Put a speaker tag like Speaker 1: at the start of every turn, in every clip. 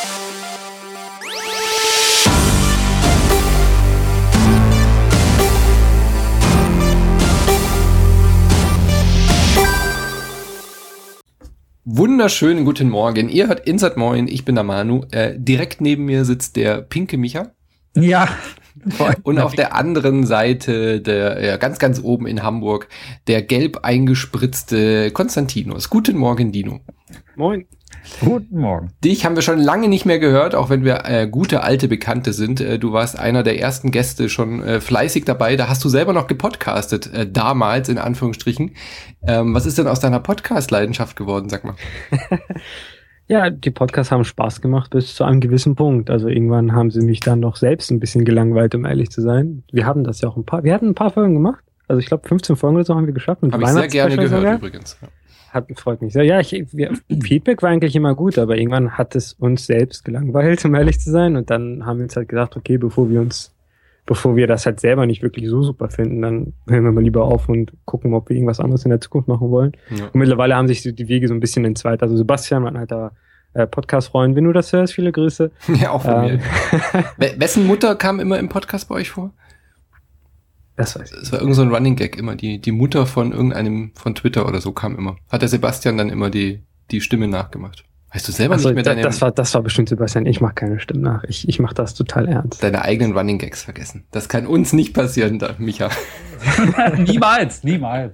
Speaker 1: Wunderschönen guten Morgen. Ihr hört Inside Moin, ich bin der Manu. Direkt neben mir sitzt der pinke Micha.
Speaker 2: Ja.
Speaker 1: Und auf der anderen Seite, ganz, ganz oben in Hamburg, der gelb eingespritzte Konstantinos. Guten Morgen, Dino.
Speaker 2: Moin. Guten Morgen.
Speaker 1: Dich haben wir schon lange nicht mehr gehört, auch wenn wir gute alte Bekannte sind. Du warst einer der ersten Gäste, schon fleißig dabei. Da hast du selber noch gepodcastet, damals in Anführungsstrichen. Was ist denn aus deiner Podcast-Leidenschaft geworden, sag mal?
Speaker 2: Ja, die Podcasts haben Spaß gemacht bis zu einem gewissen Punkt. Also irgendwann haben sie mich dann doch selbst ein bisschen gelangweilt, um ehrlich zu sein. Wir hatten ein paar Folgen gemacht. Also ich glaube 15 Folgen oder so haben wir geschafft.
Speaker 1: Habe ich sehr gerne gehört sogar. Übrigens. Ja.
Speaker 2: Freut mich sehr. Ja, Feedback war eigentlich immer gut, aber irgendwann hat es uns selbst gelangweilt, um ehrlich zu sein. Und dann haben wir uns halt gedacht, okay, bevor wir das halt selber nicht wirklich so super finden, dann hören wir mal lieber auf und gucken, ob wir irgendwas anderes in der Zukunft machen wollen. Ja. Und mittlerweile haben sich die Wege so ein bisschen entzweit. Also Sebastian, mein alter Podcast-Freund, wenn du das hörst, viele Grüße.
Speaker 1: Ja, auch von mir. Wessen Mutter kam immer im Podcast bei euch vor?
Speaker 2: Das weiß ich.
Speaker 1: Es war irgend so ein Running Gag immer. Die Mutter von irgendeinem von Twitter oder so kam immer. Hat der Sebastian dann immer die Stimme nachgemacht. Weißt du selber nicht mehr deine...
Speaker 2: Das war bestimmt Sebastian. Ich mache keine Stimme nach. Ich mache das total ernst.
Speaker 1: Deine eigenen Running Gags vergessen. Das kann uns nicht passieren, da, Micha.
Speaker 3: Niemals.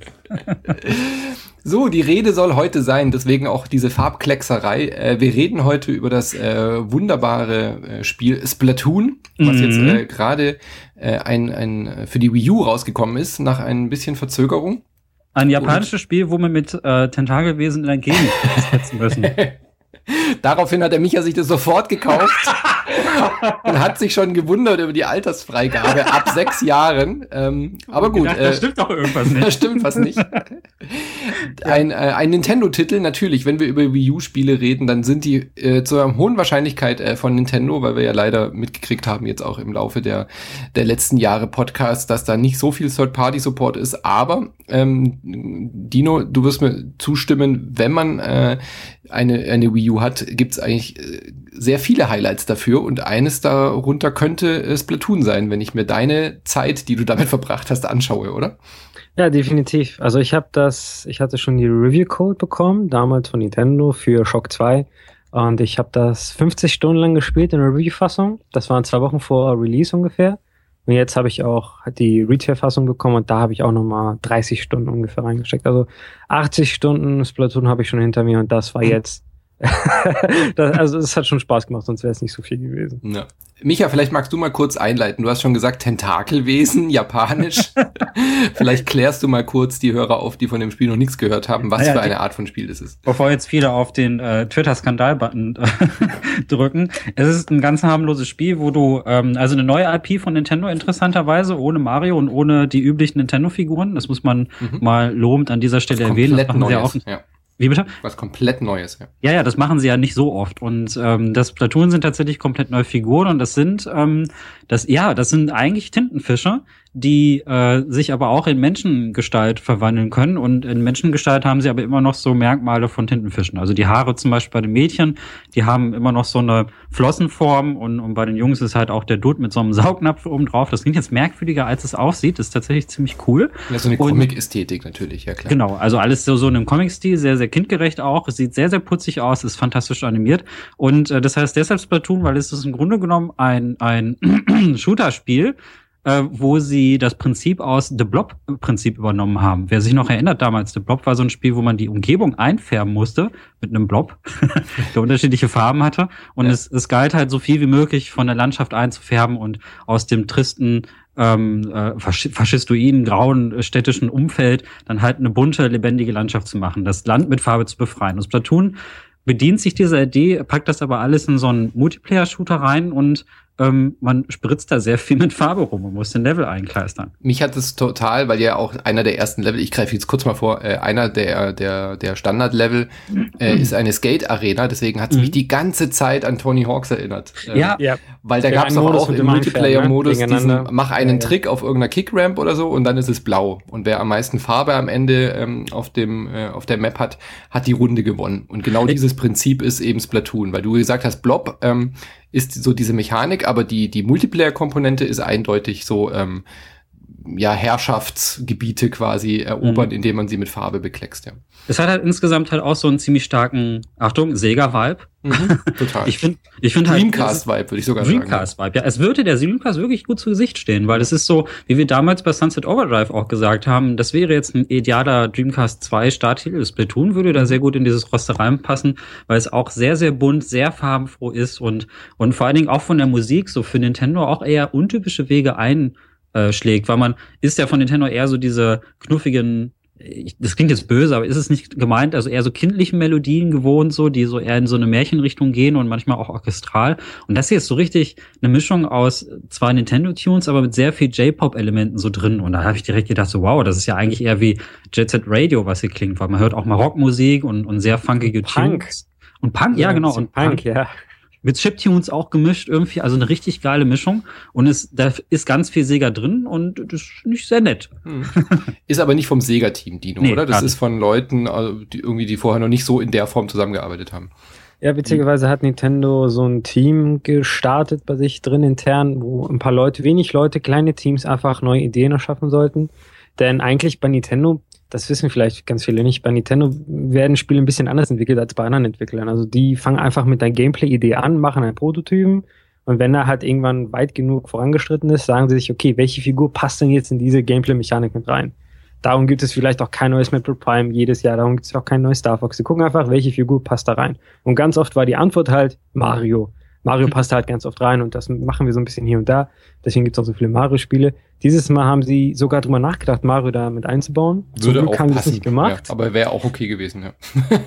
Speaker 1: So, die Rede soll heute sein, deswegen auch diese Farbkleckserei. Wir reden heute über das wunderbare Spiel Splatoon, was jetzt gerade für die Wii U rausgekommen ist, nach ein bisschen Verzögerung.
Speaker 3: Ein japanisches Spiel, wo man mit Tentakelwesen in ein Gegend setzen müssen.
Speaker 1: Daraufhin hat der Micha sich das sofort gekauft und hat sich schon gewundert über die Altersfreigabe ab 6 Jahren. Aber gut.
Speaker 3: Da stimmt doch irgendwas nicht.
Speaker 1: Da stimmt was nicht. Ein Nintendo-Titel, natürlich, wenn wir über Wii U-Spiele reden, dann sind die zu einer hohen Wahrscheinlichkeit von Nintendo, weil wir ja leider mitgekriegt haben, jetzt auch im Laufe der letzten Jahre Podcasts, dass da nicht so viel Third-Party-Support ist. Aber, Dino, du wirst mir zustimmen, wenn man eine Wii U hat, gibt's eigentlich sehr viele Highlights dafür und eines darunter könnte Splatoon sein, wenn ich mir deine Zeit, die du damit verbracht hast, anschaue, oder?
Speaker 2: Ja, definitiv. Also ich hatte schon die Review-Code bekommen, damals von Nintendo für Shock 2 und ich habe das 50 Stunden lang gespielt in der Review-Fassung. Das waren 2 Wochen vor Release ungefähr. Und jetzt habe ich auch die Retail-Fassung bekommen und da habe ich auch nochmal 30 Stunden ungefähr reingesteckt. Also 80 Stunden Splatoon habe ich schon hinter mir und das war jetzt also es hat schon Spaß gemacht, sonst wäre es nicht so viel gewesen.
Speaker 1: Ja. Micha, vielleicht magst du mal kurz einleiten. Du hast schon gesagt, Tentakelwesen, japanisch. Vielleicht klärst du mal kurz die Hörer auf, die von dem Spiel noch nichts gehört haben, was für eine Art von Spiel das ist.
Speaker 3: Bevor jetzt viele auf den Twitter-Skandal-Button drücken. Es ist ein ganz harmloses Spiel, wo du, also eine neue IP von Nintendo interessanterweise, ohne Mario und ohne die üblichen Nintendo-Figuren. Das muss man mal lobend an dieser Stelle erwähnen. Das machen sie auch. Ja. Wie bitte?
Speaker 1: Was komplett Neues, ja.
Speaker 3: Ja, das machen sie ja nicht so oft. Und das Splatoon sind tatsächlich komplett neue Figuren und das sind eigentlich Tintenfische, die sich aber auch in Menschengestalt verwandeln können. Und in Menschengestalt haben sie aber immer noch so Merkmale von Tintenfischen. Also die Haare zum Beispiel bei den Mädchen, die haben immer noch so eine Flossenform und bei den Jungs ist halt auch der Dude mit so einem Saugnapf oben drauf. Das klingt jetzt merkwürdiger, als es aussieht. Das ist tatsächlich ziemlich cool.
Speaker 1: Ja, so eine Comic-Ästhetik natürlich, ja klar.
Speaker 3: Genau, also alles so in einem Comic-Stil, sehr, sehr kindgerecht auch. Es sieht sehr, sehr putzig aus, ist fantastisch animiert. Und das heißt deshalb Splatoon, weil es ist im Grunde genommen ein Shooter-Spiel, wo sie das Prinzip aus The Blob-Prinzip übernommen haben. Wer sich noch erinnert damals, The Blob war so ein Spiel, wo man die Umgebung einfärben musste mit einem Blob, der unterschiedliche Farben hatte. Und es galt halt so viel wie möglich von der Landschaft einzufärben und aus dem tristen faschistoiden, grauen städtischen Umfeld dann halt eine bunte, lebendige Landschaft zu machen, das Land mit Farbe zu befreien. Und Splatoon bedient sich dieser Idee, packt das aber alles in so einen Multiplayer-Shooter rein und man spritzt da sehr viel mit Farbe rum und muss den Level einkleistern.
Speaker 1: Mich hat es total, weil ja auch einer der ersten Level, ich greife jetzt kurz mal vor, einer der Standard-Level ist eine Skate-Arena, deswegen hat es mich die ganze Zeit an Tony Hawk's erinnert.
Speaker 3: Ja.
Speaker 1: Weil da gab es auch im Multiplayer-Modus diesen, mach einen Trick auf irgendeiner Kick-Ramp oder so und dann ist es blau. Und wer am meisten Farbe am Ende auf der Map hat die Runde gewonnen. Und genau dieses Prinzip ist eben Splatoon, weil du gesagt hast, Blob ist so diese Mechanik, aber die Multiplayer-Komponente ist eindeutig so Herrschaftsgebiete quasi erobern, indem man sie mit Farbe bekleckst, ja.
Speaker 3: Es hat halt insgesamt halt auch so einen ziemlich starken, Achtung, Sega-Vibe.
Speaker 1: Total.
Speaker 3: Ich finde
Speaker 1: Dreamcast-Vibe, würde ich sogar sagen.
Speaker 3: Dreamcast-Vibe, ja. Es würde der Dreamcast wirklich gut zu Gesicht stehen, weil es ist so, wie wir damals bei Sunset Overdrive auch gesagt haben, das wäre jetzt ein idealer Dreamcast 2 Starttitel. Splatoon würde da sehr gut in dieses Roster reinpassen, weil es auch sehr, sehr bunt, sehr farbenfroh ist und vor allen Dingen auch von der Musik so für Nintendo auch eher untypische Wege einschlägt, weil man ist ja von Nintendo eher so diese knuffigen, das klingt jetzt böse, aber ist es nicht gemeint, also eher so kindlichen Melodien gewohnt, so, die so eher in so eine Märchenrichtung gehen und manchmal auch orchestral. Und das hier ist so richtig eine Mischung aus zwar Nintendo-Tunes, aber mit sehr viel J-Pop-Elementen so drin. Und da habe ich direkt gedacht, so wow, das ist ja eigentlich eher wie Jet Set Radio, was hier klingt, weil man hört auch mal Rockmusik und sehr funkige Tunes. Und Punk, ja genau. Und Punk, ja. Mit Chiptunes auch gemischt irgendwie, also eine richtig geile Mischung. Und da ist ganz viel Sega drin und das ist nicht sehr nett.
Speaker 1: Ist aber nicht vom Sega-Team, Dino, nee, oder? Das ist von Leuten, die vorher noch nicht so in der Form zusammengearbeitet haben.
Speaker 2: Ja, witzigerweise hat Nintendo so ein Team gestartet bei sich drin intern, wo ein paar Leute, wenig Leute, kleine Teams einfach neue Ideen erschaffen sollten. Denn eigentlich bei Nintendo, das wissen vielleicht ganz viele nicht, bei Nintendo werden Spiele ein bisschen anders entwickelt als bei anderen Entwicklern. Also die fangen einfach mit einer Gameplay-Idee an, machen einen Prototypen und wenn er halt irgendwann weit genug vorangeschritten ist, sagen sie sich, okay, welche Figur passt denn jetzt in diese Gameplay-Mechanik mit rein? Darum gibt es vielleicht auch kein neues Metroid Prime jedes Jahr, darum gibt es auch kein neues Star Fox. Sie gucken einfach, welche Figur passt da rein. Und ganz oft war die Antwort halt Mario. Mario passt halt ganz oft rein und das machen wir so ein bisschen hier und da. Deswegen gibt es auch so viele Mario-Spiele. Dieses Mal haben sie sogar drüber nachgedacht, Mario da mit einzubauen.
Speaker 1: Würde auch
Speaker 2: haben
Speaker 1: passen.
Speaker 2: Das nicht gemacht.
Speaker 1: Ja, aber wäre auch okay gewesen, ja.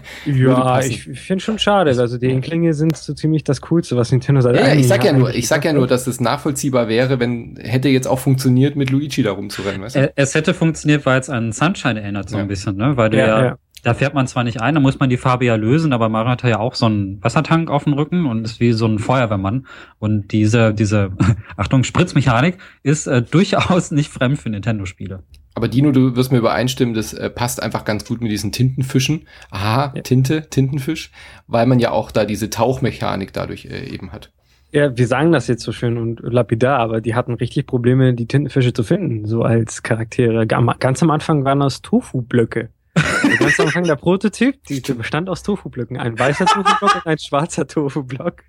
Speaker 2: Ja, ich finde schon schade. Also die Inklinge sind so ziemlich das Coolste, was Nintendo seit
Speaker 1: ich sag ja nur, dass es nachvollziehbar wäre, hätte jetzt auch funktioniert, mit Luigi da rumzurennen, weißt du?
Speaker 3: Es hätte funktioniert, weil es an Sunshine erinnert so ein bisschen, ne? Weil da fährt man zwar nicht ein, da muss man die Farbe ja lösen, aber Mario hat ja auch so einen Wassertank auf dem Rücken und ist wie so ein Feuerwehrmann. Und diese Achtung, Spritzmechanik ist durchaus nicht fremd für Nintendo-Spiele.
Speaker 1: Aber Dino, du wirst mir übereinstimmen, das passt einfach ganz gut mit diesen Tintenfischen. Aha, ja. Tintenfisch, weil man ja auch da diese Tauchmechanik dadurch eben hat.
Speaker 2: Ja, wir sagen das jetzt so schön und lapidar, aber die hatten richtig Probleme, die Tintenfische zu finden, so als Charaktere. Ganz am Anfang waren das Tofu-Blöcke. Ganz am Anfang der Prototyp, die bestand aus Tofu-Blöcken. Ein weißer Tofu-Block und ein schwarzer Tofu-Block.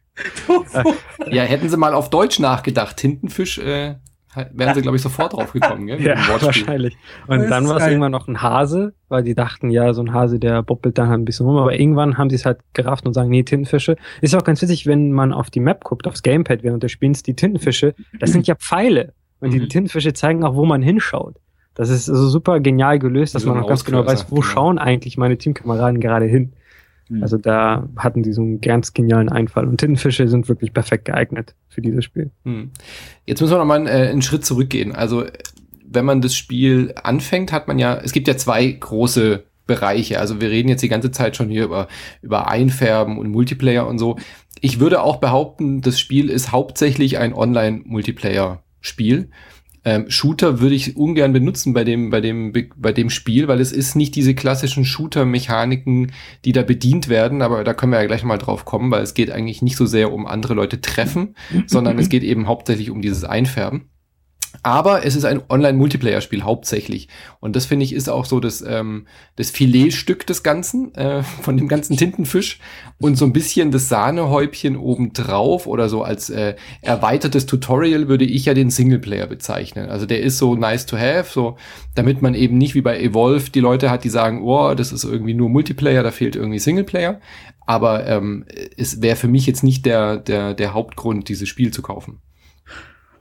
Speaker 1: Ja, hätten sie mal auf Deutsch nachgedacht, Tintenfisch, wären sie, glaube ich, sofort drauf gekommen, gell?
Speaker 2: Ja, wahrscheinlich. Und dann war es irgendwann noch ein Hase, weil die dachten, ja, so ein Hase, der boppelt dann halt ein bisschen rum, aber irgendwann haben sie es halt gerafft und sagen, nee, Tintenfische. Ist auch ganz witzig, wenn man auf die Map guckt, aufs Gamepad während des Spiels, die Tintenfische, das sind ja Pfeile. Und die Tintenfische zeigen auch, wo man hinschaut. Das ist also super genial gelöst, dass man auch ganz genau weiß, wo schauen eigentlich meine Teamkameraden gerade hin. Also da hatten die so einen ganz genialen Einfall. Und Tintenfische sind wirklich perfekt geeignet für dieses Spiel.
Speaker 1: Jetzt müssen wir nochmal einen Schritt zurückgehen. Also wenn man das Spiel anfängt, hat man ja, es gibt ja zwei große Bereiche. Also wir reden jetzt die ganze Zeit schon hier über Einfärben und Multiplayer und so. Ich würde auch behaupten, das Spiel ist hauptsächlich ein Online-Multiplayer-Spiel. Shooter würde ich ungern benutzen bei dem Spiel, weil es ist nicht diese klassischen Shooter-Mechaniken, die da bedient werden, aber da können wir ja gleich mal drauf kommen, weil es geht eigentlich nicht so sehr um andere Leute treffen, sondern es geht eben hauptsächlich um dieses Einfärben. Aber es ist ein Online-Multiplayer-Spiel hauptsächlich. Und das, finde ich, ist auch so das Filetstück des Ganzen, von dem ganzen Tintenfisch. Und so ein bisschen das Sahnehäubchen obendrauf oder so als erweitertes Tutorial würde ich ja den Singleplayer bezeichnen. Also der ist so nice to have, so damit man eben nicht wie bei Evolve die Leute hat, die sagen, oh, das ist irgendwie nur Multiplayer, da fehlt irgendwie Singleplayer. Aber es wäre für mich jetzt nicht der Hauptgrund, dieses Spiel zu kaufen.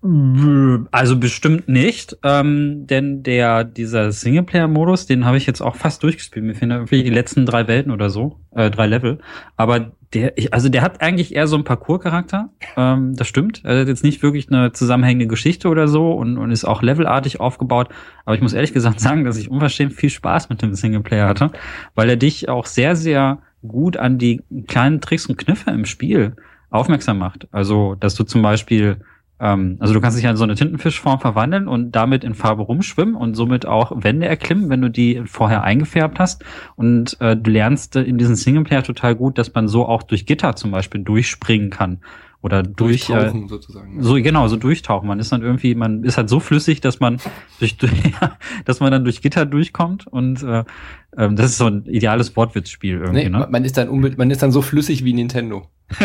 Speaker 3: Also bestimmt nicht, denn dieser Singleplayer-Modus, den habe ich jetzt auch fast durchgespielt. Mir fehlen irgendwie die letzten 3 Welten oder so, 3 Level. Aber der hat eigentlich eher so einen Parcours-Charakter. Das stimmt. Er hat jetzt nicht wirklich eine zusammenhängende Geschichte oder so und ist auch levelartig aufgebaut. Aber ich muss ehrlich gesagt sagen, dass ich unverschämt viel Spaß mit dem Singleplayer hatte, weil er dich auch sehr, sehr gut an die kleinen Tricks und Kniffe im Spiel aufmerksam macht. Also, dass du zum Beispiel also du kannst dich in so eine Tintenfischform verwandeln und damit in Farbe rumschwimmen und somit auch Wände erklimmen, wenn du die vorher eingefärbt hast. Und du lernst in diesem Singleplayer total gut, dass man so auch durch Gitter zum Beispiel durchspringen kann. Oder durchtauchen sozusagen. So, genau, so durchtauchen. Man ist halt so flüssig, dass man dann durch Gitter durchkommt und das ist so ein ideales Wortwitzspiel irgendwie,
Speaker 1: nee,
Speaker 3: ne?
Speaker 1: Man ist dann so flüssig wie Nintendo.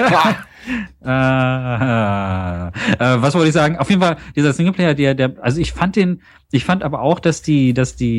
Speaker 3: Was wollte ich sagen? Auf jeden Fall, dieser Singleplayer, also ich fand aber auch, dass die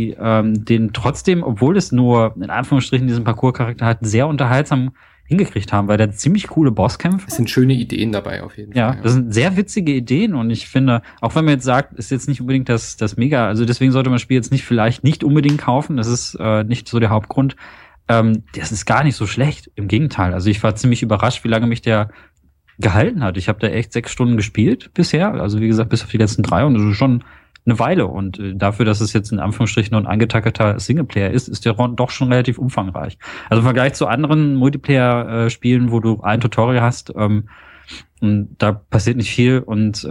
Speaker 3: den trotzdem, obwohl es nur in Anführungsstrichen diesen Parcours-Charakter hat, sehr unterhaltsam hingekriegt haben, weil da ziemlich coole Bosskämpfe.
Speaker 1: Es sind schöne Ideen dabei auf jeden Fall.
Speaker 3: Ja, das sind sehr witzige Ideen und ich finde, auch wenn man jetzt sagt, ist jetzt nicht unbedingt das Mega, also deswegen sollte man das Spiel jetzt vielleicht nicht unbedingt kaufen, das ist nicht so der Hauptgrund. Das ist gar nicht so schlecht, im Gegenteil. Also ich war ziemlich überrascht, wie lange mich der gehalten hat. Ich habe da echt 6 Stunden gespielt bisher, also wie gesagt, bis auf die letzten 3 und das ist schon eine Weile. Und dafür, dass es jetzt in Anführungsstrichen nur ein angetackerter Singleplayer ist der doch schon relativ umfangreich. Also im Vergleich zu anderen Multiplayer-Spielen, wo du ein Tutorial hast, und da passiert nicht viel und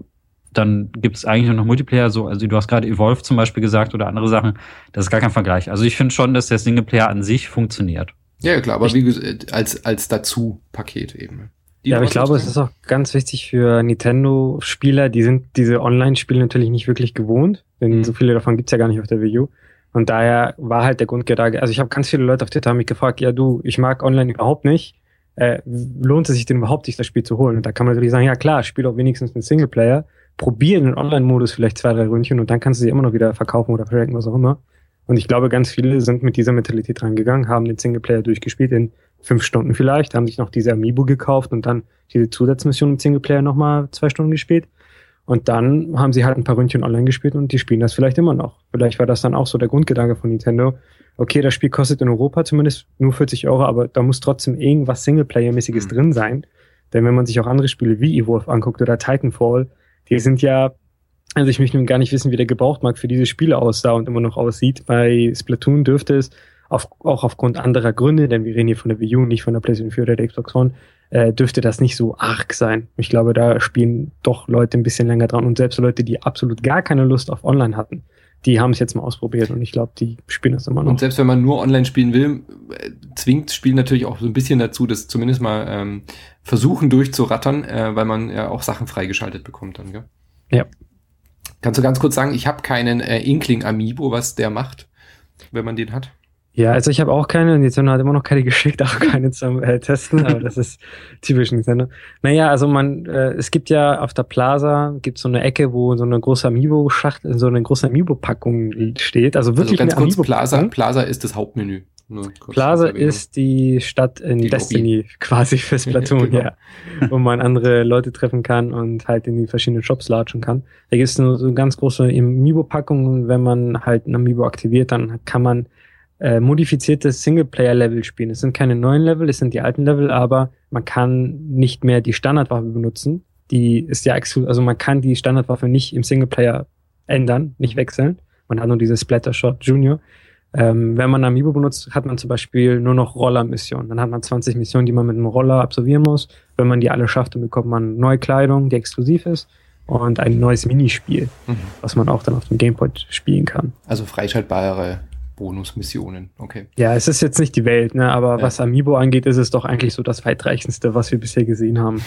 Speaker 3: dann gibt es eigentlich nur noch Multiplayer, also du hast gerade Evolve zum Beispiel gesagt oder andere Sachen, das ist gar kein Vergleich. Also ich finde schon, dass der Singleplayer an sich funktioniert.
Speaker 1: Ja, klar, aber wie gesagt, als Dazu-Paket eben.
Speaker 2: Ja, aber ich glaube, es ist auch ganz wichtig für Nintendo-Spieler, die sind diese Online-Spiele natürlich nicht wirklich gewohnt, denn so viele davon gibt's ja gar nicht auf der Wii U. Und daher war halt der Grundgedanke, also ich habe ganz viele Leute auf Twitter haben mich gefragt, ja du, ich mag Online überhaupt nicht, lohnt es sich denn überhaupt, sich das Spiel zu holen? Und da kann man natürlich sagen, ja klar, spiel auch wenigstens einen Singleplayer, probier den Online-Modus vielleicht 2, 3 Ründchen und dann kannst du sie immer noch wieder verkaufen oder verschenken, was auch immer. Und ich glaube, ganz viele sind mit dieser Mentalität rangegangen, haben den Singleplayer durchgespielt in 5 Stunden vielleicht, haben sich noch diese Amiibo gekauft und dann diese Zusatzmission im Singleplayer nochmal 2 Stunden gespielt. Und dann haben sie halt ein paar Ründchen online gespielt und die spielen das vielleicht immer noch. Vielleicht war das dann auch so der Grundgedanke von Nintendo. Okay, das Spiel kostet in Europa zumindest nur 40 €, aber da muss trotzdem irgendwas Singleplayer-mäßiges drin sein. Denn wenn man sich auch andere Spiele wie Evolve anguckt oder Titanfall, die sind ja, also ich möchte nun gar nicht wissen, wie der Gebrauchtmarkt für diese Spiele aussah und immer noch aussieht. Bei Splatoon dürfte es auch aufgrund anderer Gründe, denn wir reden hier von der Wii U, nicht von der PlayStation 4 oder der Xbox One, dürfte das nicht so arg sein. Ich glaube, da spielen doch Leute ein bisschen länger dran und selbst Leute, die absolut gar keine Lust auf Online hatten, die haben es jetzt mal ausprobiert und ich glaube, die spielen das immer noch.
Speaker 1: Und selbst wenn man nur online spielen will, zwingt Spiel natürlich auch so ein bisschen dazu, das zumindest mal versuchen durchzurattern, weil man ja auch Sachen freigeschaltet bekommt dann, gell?
Speaker 2: Ja.
Speaker 1: Kannst du ganz kurz sagen, ich habe keinen Inkling Amiibo, was der macht, wenn man den hat?
Speaker 2: Ja, also ich habe auch keine, und Nintendo hat immer noch keine geschickt, auch keine zum Testen, aber das ist typisch Nintendo. Naja, also es gibt ja auf der Plaza, gibt's so eine Ecke, wo so eine große Amiibo-Schachtel, so eine große Amiibo-Packung steht, also wirklich
Speaker 1: also ganz
Speaker 2: eine
Speaker 1: kurz, Plaza ist das Hauptmenü.
Speaker 2: Plaza ist die Stadt in
Speaker 1: die
Speaker 2: Destiny
Speaker 1: Lobby.
Speaker 2: Quasi für Splatoon,
Speaker 1: Genau.
Speaker 2: ja. Wo man andere Leute treffen kann und halt in die verschiedenen Shops latschen kann. Da gibt es so eine ganz große Amiibo-Packung und wenn man halt ein Amiibo aktiviert, dann kann man modifiziertes Singleplayer-Level spielen. Es sind keine neuen Level, es sind die alten Level, aber man kann nicht mehr die Standardwaffe benutzen. Die ist ja also man kann die Standardwaffe nicht im Singleplayer ändern, nicht wechseln. Man hat nur diese Splattershot Junior. Wenn man Amiibo benutzt, hat man zum Beispiel nur noch Roller-Missionen. Dann hat man 20 Missionen, die man mit einem Roller absolvieren muss. Wenn man die alle schafft, dann bekommt man neue Kleidung, die exklusiv ist und ein neues Minispiel, was man auch dann auf dem Gamepad spielen kann.
Speaker 1: Also freischaltbare Bonusmissionen, okay.
Speaker 2: Ja, es ist jetzt nicht die Welt, ne? Aber was Amiibo angeht, ist es doch eigentlich so das weitreichendste, was wir bisher gesehen haben.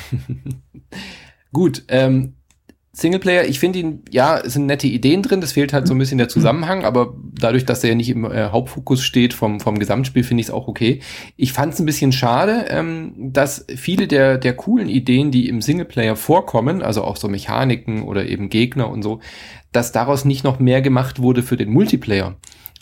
Speaker 1: Gut, Singleplayer, ich finde ihn, ja, es sind nette Ideen drin, das fehlt halt so ein bisschen der Zusammenhang, aber dadurch, dass er ja nicht im Hauptfokus steht vom Gesamtspiel, finde ich es auch okay. Ich fand es ein bisschen schade, dass viele der coolen Ideen, die im Singleplayer vorkommen, also auch so Mechaniken oder eben Gegner und so, dass daraus nicht noch mehr gemacht wurde für den Multiplayer.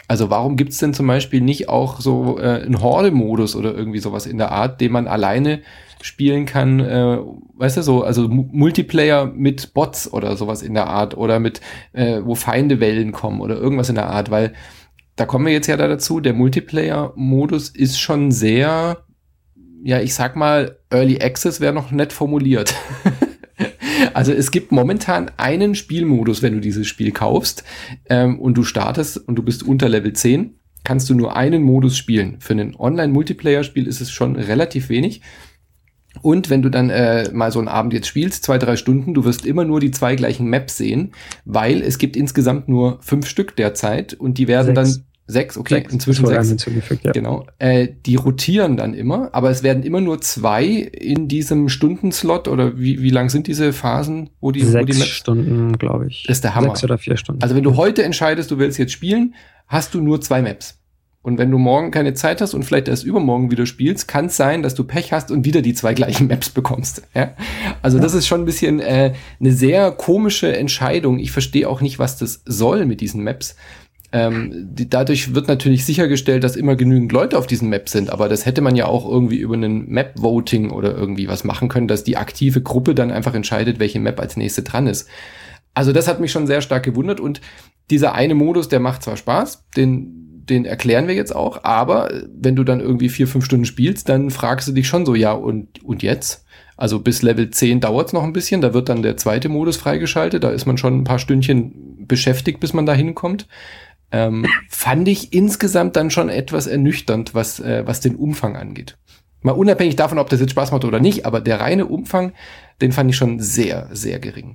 Speaker 1: Also warum gibt's denn zum Beispiel nicht auch so einen Horde-Modus oder irgendwie sowas in der Art, den man alleine spielen kann, weißt du, so, also Multiplayer mit Bots oder sowas in der Art oder mit, wo Feindewellen kommen oder irgendwas in der Art, weil da kommen wir jetzt ja dazu, der Multiplayer-Modus ist schon sehr, ja, ich sag mal, Early Access wäre noch nett formuliert. Also es gibt momentan einen Spielmodus, wenn du dieses Spiel kaufst und du startest und du bist unter Level 10, kannst du nur einen Modus spielen. Für ein Online-Multiplayer-Spiel ist es schon relativ wenig. Und wenn du dann mal so einen Abend jetzt spielst, 2-3 Stunden, du wirst immer nur die 2 gleichen Maps sehen, weil es gibt insgesamt nur 5 Stück derzeit und die werden 6. Dann 6, okay, 6. Inzwischen 6. Ja. Genau. Die rotieren dann immer, aber es werden immer nur 2 in diesem Stundenslot oder wie lang sind diese Phasen, wo die
Speaker 2: 6 Stunden, glaube ich.
Speaker 1: Das ist der Hammer.
Speaker 2: 6 oder 4 Stunden.
Speaker 1: Also wenn du heute entscheidest, du willst jetzt spielen, hast du nur 2 Maps. Und wenn du morgen keine Zeit hast und vielleicht erst übermorgen wieder spielst, kann es sein, dass du Pech hast und wieder die 2 gleichen Maps bekommst. Ja? Also das ist schon ein bisschen eine sehr komische Entscheidung. Ich verstehe auch nicht, was das soll mit diesen Maps. Dadurch wird natürlich sichergestellt, dass immer genügend Leute auf diesen Maps sind, aber das hätte man ja auch irgendwie über einen Map-Voting oder irgendwie was machen können, dass die aktive Gruppe dann einfach entscheidet, welche Map als nächste dran ist. Also das hat mich schon sehr stark gewundert und dieser eine Modus, der macht zwar Spaß, den erklären wir jetzt auch, aber wenn du dann irgendwie 4-5 Stunden spielst, dann fragst du dich schon so, ja und jetzt? Also bis Level 10 dauert es noch ein bisschen, da wird dann der zweite Modus freigeschaltet, da ist man schon ein paar Stündchen beschäftigt, bis man da hinkommt. Fand ich insgesamt dann schon etwas ernüchternd, was den Umfang angeht. Mal unabhängig davon, ob das jetzt Spaß macht oder nicht, aber der reine Umfang, den fand ich schon sehr, sehr gering.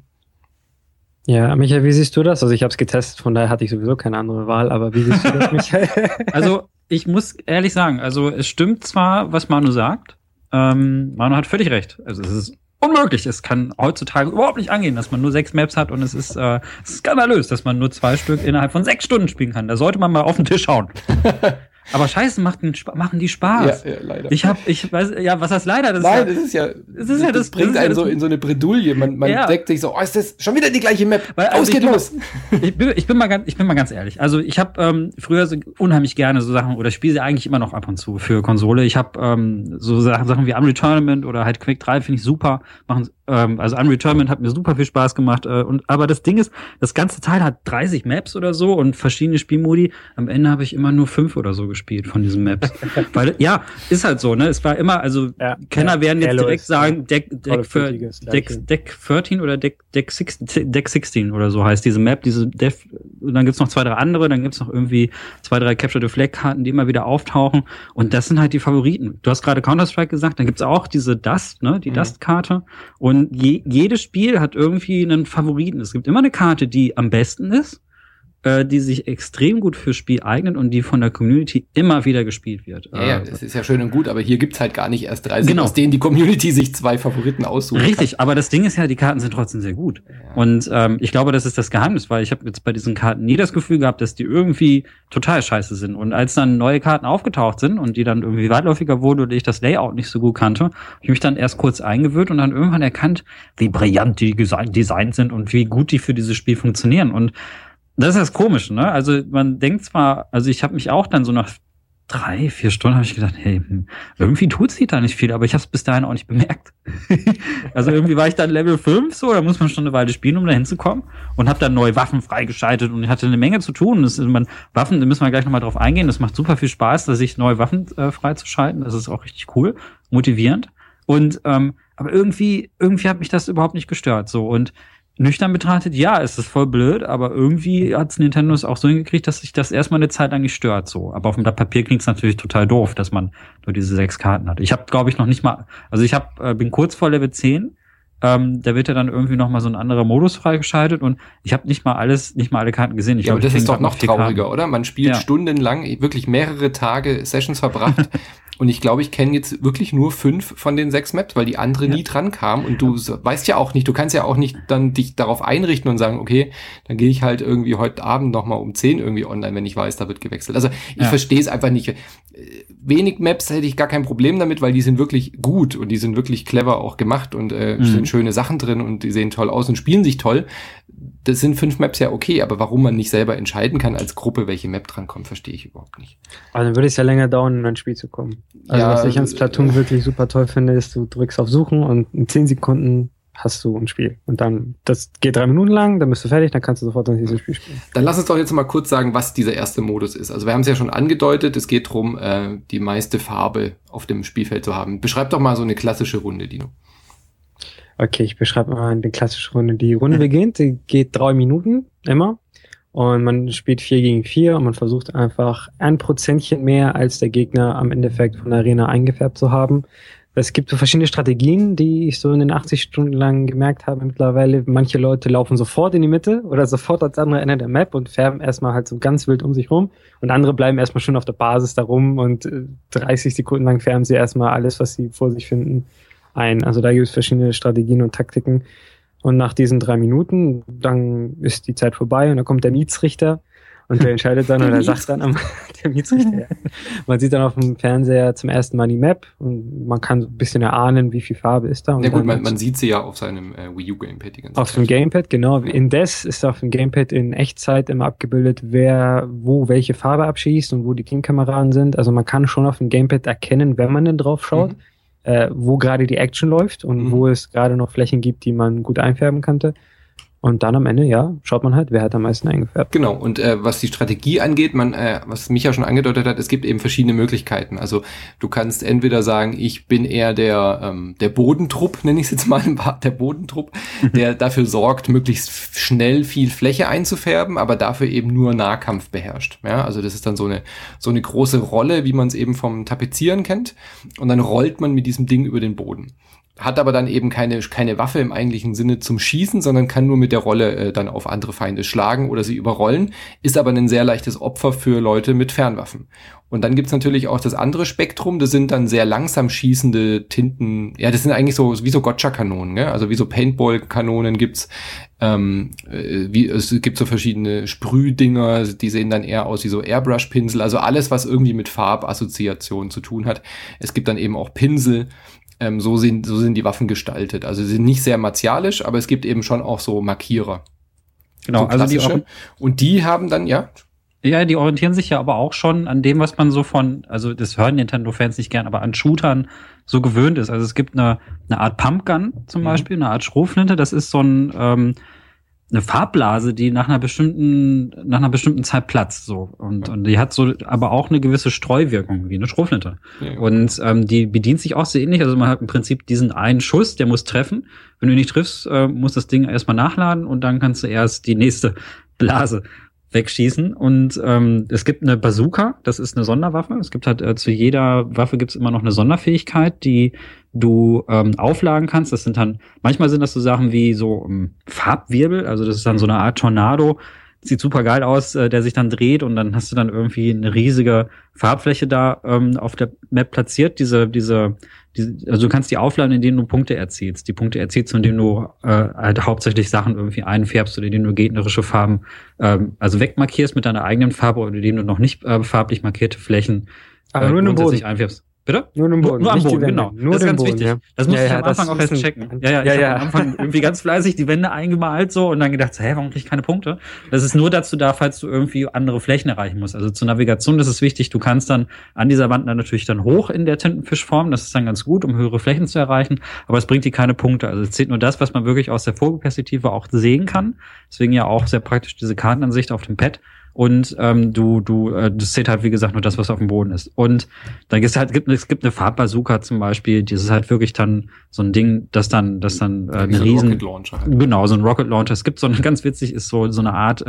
Speaker 2: Ja, Michael, wie siehst du das? Also ich habe es getestet, von daher hatte ich sowieso keine andere Wahl, aber wie siehst du das, Michael?
Speaker 3: Also ich muss ehrlich sagen, also es stimmt zwar, was Manu sagt, Manu hat völlig recht. Also es ist unmöglich. Es kann heutzutage überhaupt nicht angehen, dass man nur 6 Maps hat und es ist skandalös, dass man nur 2 Stück innerhalb von 6 Stunden spielen kann. Da sollte man mal auf den Tisch hauen. Aber scheiße, machen die Spaß.
Speaker 1: Ja, leider.
Speaker 3: Ich weiß, ja, was heißt leider?
Speaker 1: Nein, das bringt einen so in so eine Bredouille. Man denkt sich so, oh, ist das schon wieder die gleiche Map? Geht los.
Speaker 3: Ich bin mal ganz ehrlich. Also ich habe früher so unheimlich gerne so Sachen, oder spiele sie eigentlich immer noch ab und zu für Konsole. Ich habe so Sachen wie Unreal Tournament oder halt Quake 3 finde ich super. Also Unreal Tournament hat mir super viel Spaß gemacht. Aber das Ding ist, das ganze Teil hat 30 Maps oder so und verschiedene Spielmodi. Am Ende habe ich immer nur 5 oder so gespielt von diesen Maps. Weil, ja, ist halt so, ne? Es war immer, also Kenner werden jetzt direkt sagen, Deck 13 oder Deck 16 oder so heißt diese Map, und dann gibt's noch 2, 3 andere, dann gibt's noch irgendwie 2, 3 Capture the Flag Karten, die immer wieder auftauchen und das sind halt die Favoriten. Du hast gerade Counter-Strike gesagt, dann gibt's auch diese Dust, ne? Die Dust-Karte und jedes Spiel hat irgendwie einen Favoriten. Es gibt immer eine Karte, die am besten ist, die sich extrem gut fürs Spiel eignet und die von der Community immer wieder gespielt wird.
Speaker 1: Ja, das ist ja schön und gut, aber hier gibt's halt gar nicht erst 30, aus denen die Community sich 2 Favoriten aussucht.
Speaker 3: Richtig, aber das Ding ist ja, die Karten sind trotzdem sehr gut. Ja. Und ich glaube, das ist das Geheimnis, weil ich habe jetzt bei diesen Karten nie das Gefühl gehabt, dass die irgendwie total scheiße sind. Und als dann neue Karten aufgetaucht sind und die dann irgendwie weitläufiger wurden und ich das Layout nicht so gut kannte, habe ich mich dann erst kurz eingewöhnt und dann irgendwann erkannt, wie brillant die designt sind und wie gut die für dieses Spiel funktionieren. Und das ist das Komische, ne? Also man denkt zwar, also ich habe mich auch dann so nach 3, 4 Stunden habe ich gedacht, hey, irgendwie tut sie da nicht viel, aber ich habe es bis dahin auch nicht bemerkt. Also irgendwie war ich dann Level 5 so, da muss man schon eine Weile spielen, um da hinzukommen und habe dann neue Waffen freigeschaltet und ich hatte eine Menge zu tun. Waffen, da müssen wir gleich nochmal drauf eingehen, das macht super viel Spaß, sich neue Waffen freizuschalten, das ist auch richtig cool, motivierend. Und aber irgendwie hat mich das überhaupt nicht gestört. So und nüchtern betrachtet, ja, es ist voll blöd, aber irgendwie hat's Nintendo es auch so hingekriegt, dass sich das erstmal eine Zeit lang nicht stört. So, aber auf dem Blatt Papier klingt's natürlich total doof, dass man nur diese 6 Karten hat. Ich habe, glaube ich, noch nicht mal, also ich bin kurz vor Level 10. Da wird ja dann irgendwie noch mal so ein anderer Modus freigeschaltet und ich habe nicht mal alle Karten gesehen.
Speaker 1: Ja, aber das ist doch noch trauriger, oder? Man spielt stundenlang, wirklich mehrere Tage Sessions verbracht. Und ich glaube, ich kenne jetzt wirklich nur 5 von den 6 Maps, weil die andere nie dran kam. Und du weißt ja auch nicht, du kannst ja auch nicht dann dich darauf einrichten und sagen, okay, dann gehe ich halt irgendwie heute Abend noch mal um 10 irgendwie online, wenn ich weiß, da wird gewechselt. Also ich verstehe es einfach nicht. Wenig Maps hätte ich gar kein Problem damit, weil die sind wirklich gut und die sind wirklich clever auch gemacht und sind schöne Sachen drin und die sehen toll aus und spielen sich toll. das sind 5 Maps ja okay, aber warum man nicht selber entscheiden kann als Gruppe, welche Map drankommt, verstehe ich überhaupt nicht.
Speaker 2: Aber dann würde es ja länger dauern, in ein Spiel zu kommen. Also was ich an Splatoon wirklich super toll finde, ist, du drückst auf Suchen und in 10 Sekunden hast du ein Spiel. Und dann, das geht 3 Minuten lang, dann bist du fertig, dann kannst du sofort das nächste Spiel spielen.
Speaker 1: Dann lass uns doch jetzt mal kurz sagen, was dieser erste Modus ist. Also wir haben es ja schon angedeutet, es geht darum, die meiste Farbe auf dem Spielfeld zu haben. Beschreib doch mal so eine klassische Runde, Dino.
Speaker 2: Okay, ich beschreibe mal eine klassische Runde. Die Runde beginnt, die geht 3 Minuten immer und man spielt 4 gegen 4 und man versucht einfach 1% mehr als der Gegner am Endeffekt von der Arena eingefärbt zu haben. Es gibt so verschiedene Strategien, die ich so in den 80 Stunden lang gemerkt habe mittlerweile. Manche Leute laufen sofort in die Mitte oder sofort ans andere Ende der Map und färben erstmal halt so ganz wild um sich rum und andere bleiben erstmal schön auf der Basis da rum und 30 Sekunden lang färben sie erstmal alles, was sie vor sich finden, ein. Also da gibt es verschiedene Strategien und Taktiken. Und nach diesen 3 Minuten, dann ist die Zeit vorbei und dann kommt der Mietsrichter und der entscheidet dann oder sagt dann der Mietsrichter. Ja. Man sieht dann auf dem Fernseher zum ersten Mal die Map und man kann so ein bisschen erahnen, wie viel Farbe ist da. Und
Speaker 1: ja gut, man sieht sie ja auf seinem Wii U Gamepad die ganze Zeit.
Speaker 2: Auf dem Gamepad, genau. Indes ist auf dem Gamepad in Echtzeit immer abgebildet, wer wo welche Farbe abschießt und wo die Teamkameraden sind. Also man kann schon auf dem Gamepad erkennen, wenn man denn drauf schaut, wo gerade die Action läuft und wo es gerade noch Flächen gibt, die man gut einfärben könnte. Und dann am Ende, ja, schaut man halt, wer hat am meisten eingefärbt.
Speaker 1: Genau, und was die Strategie angeht, was Micha schon angedeutet hat, es gibt eben verschiedene Möglichkeiten. Also du kannst entweder sagen, ich bin eher der Bodentrupp, nenne ich es jetzt mal, der Bodentrupp, der dafür sorgt, möglichst schnell viel Fläche einzufärben, aber dafür eben nur Nahkampf beherrscht. Ja, also das ist dann so eine große Rolle, wie man es eben vom Tapezieren kennt. Und dann rollt man mit diesem Ding über den Boden. Hat aber dann eben keine Waffe im eigentlichen Sinne zum Schießen, sondern kann nur mit der Rolle dann auf andere Feinde schlagen oder sie überrollen, ist aber ein sehr leichtes Opfer für Leute mit Fernwaffen. Und dann gibt's natürlich auch das andere Spektrum, das sind dann sehr langsam schießende Tinten, ja, das sind eigentlich so wie so Gotcha-Kanonen, ne? Also wie so Paintball-Kanonen gibt's, es gibt so verschiedene Sprühdinger, die sehen dann eher aus wie so Airbrush-Pinsel, also alles, was irgendwie mit Farbassoziation zu tun hat. Es gibt dann eben auch Pinsel. So sind die Waffen gestaltet. Also sie sind nicht sehr martialisch, aber es gibt eben schon auch so Markierer.
Speaker 3: Genau,
Speaker 1: so
Speaker 3: also
Speaker 1: und die haben dann, ja?
Speaker 3: Ja, die orientieren sich ja aber auch schon an dem, was man so also das hören Nintendo-Fans nicht gern, aber an Shootern so gewöhnt ist. Also es gibt eine Art Pumpgun zum Beispiel, eine Art Schrotflinte, das ist so eine Farbblase, die nach einer bestimmten Zeit platzt, so. Und die hat so aber auch eine gewisse Streuwirkung, wie eine Schrotflinte. Ja. Und die bedient sich auch sehr ähnlich. Also man hat im Prinzip diesen einen Schuss, der muss treffen. Wenn du nicht triffst, muss das Ding erstmal nachladen und dann kannst du erst die nächste Blase wegschießen. Und es gibt eine Bazooka, das ist eine Sonderwaffe. Es gibt halt zu jeder Waffe gibt's immer noch eine Sonderfähigkeit, die du aufladen kannst. Das sind dann, manchmal sind das so Sachen wie so Farbwirbel, also das ist dann so eine Art Tornado, sieht super geil aus, der sich dann dreht und dann hast du dann irgendwie eine riesige Farbfläche da auf der Map platziert. Also du kannst die aufladen, indem du Punkte erzielst. Die Punkte erzielst, indem du halt hauptsächlich Sachen irgendwie einfärbst oder indem du gegnerische Farben also wegmarkierst mit deiner eigenen Farbe oder indem du noch nicht farblich markierte Flächen
Speaker 2: aber nur im Boden
Speaker 3: einfärbst. Bitte?
Speaker 2: Nur am Boden.
Speaker 3: Nur am Boden, genau.
Speaker 2: Nur
Speaker 3: das ist ganz
Speaker 2: Boden,
Speaker 3: wichtig.
Speaker 2: Ja.
Speaker 3: Das musste ich am Anfang auch erst checken. Ich habe am Anfang irgendwie ganz fleißig die Wände eingemalt so und dann gedacht, warum krieg ich keine Punkte? Das ist nur dazu da, falls du irgendwie andere Flächen erreichen musst. Also zur Navigation ist es wichtig, du kannst dann an dieser Wand dann natürlich dann hoch in der Tintenfischform. Das ist dann ganz gut, um höhere Flächen zu erreichen. Aber es bringt dir keine Punkte. Also es zählt nur das, was man wirklich aus der Vogelperspektive auch sehen kann. Deswegen ja auch sehr praktisch diese Kartenansicht auf dem Pad. Und das zählt halt, wie gesagt, nur das, was auf dem Boden ist. Und dann es gibt eine Farbbazooka zum Beispiel, das ist halt wirklich dann so ein Ding, das dann eine riesen
Speaker 1: Rocket Launcher halt.
Speaker 3: Genau, so ein Rocket Launcher. Es gibt so ganz witzig, ist so eine Art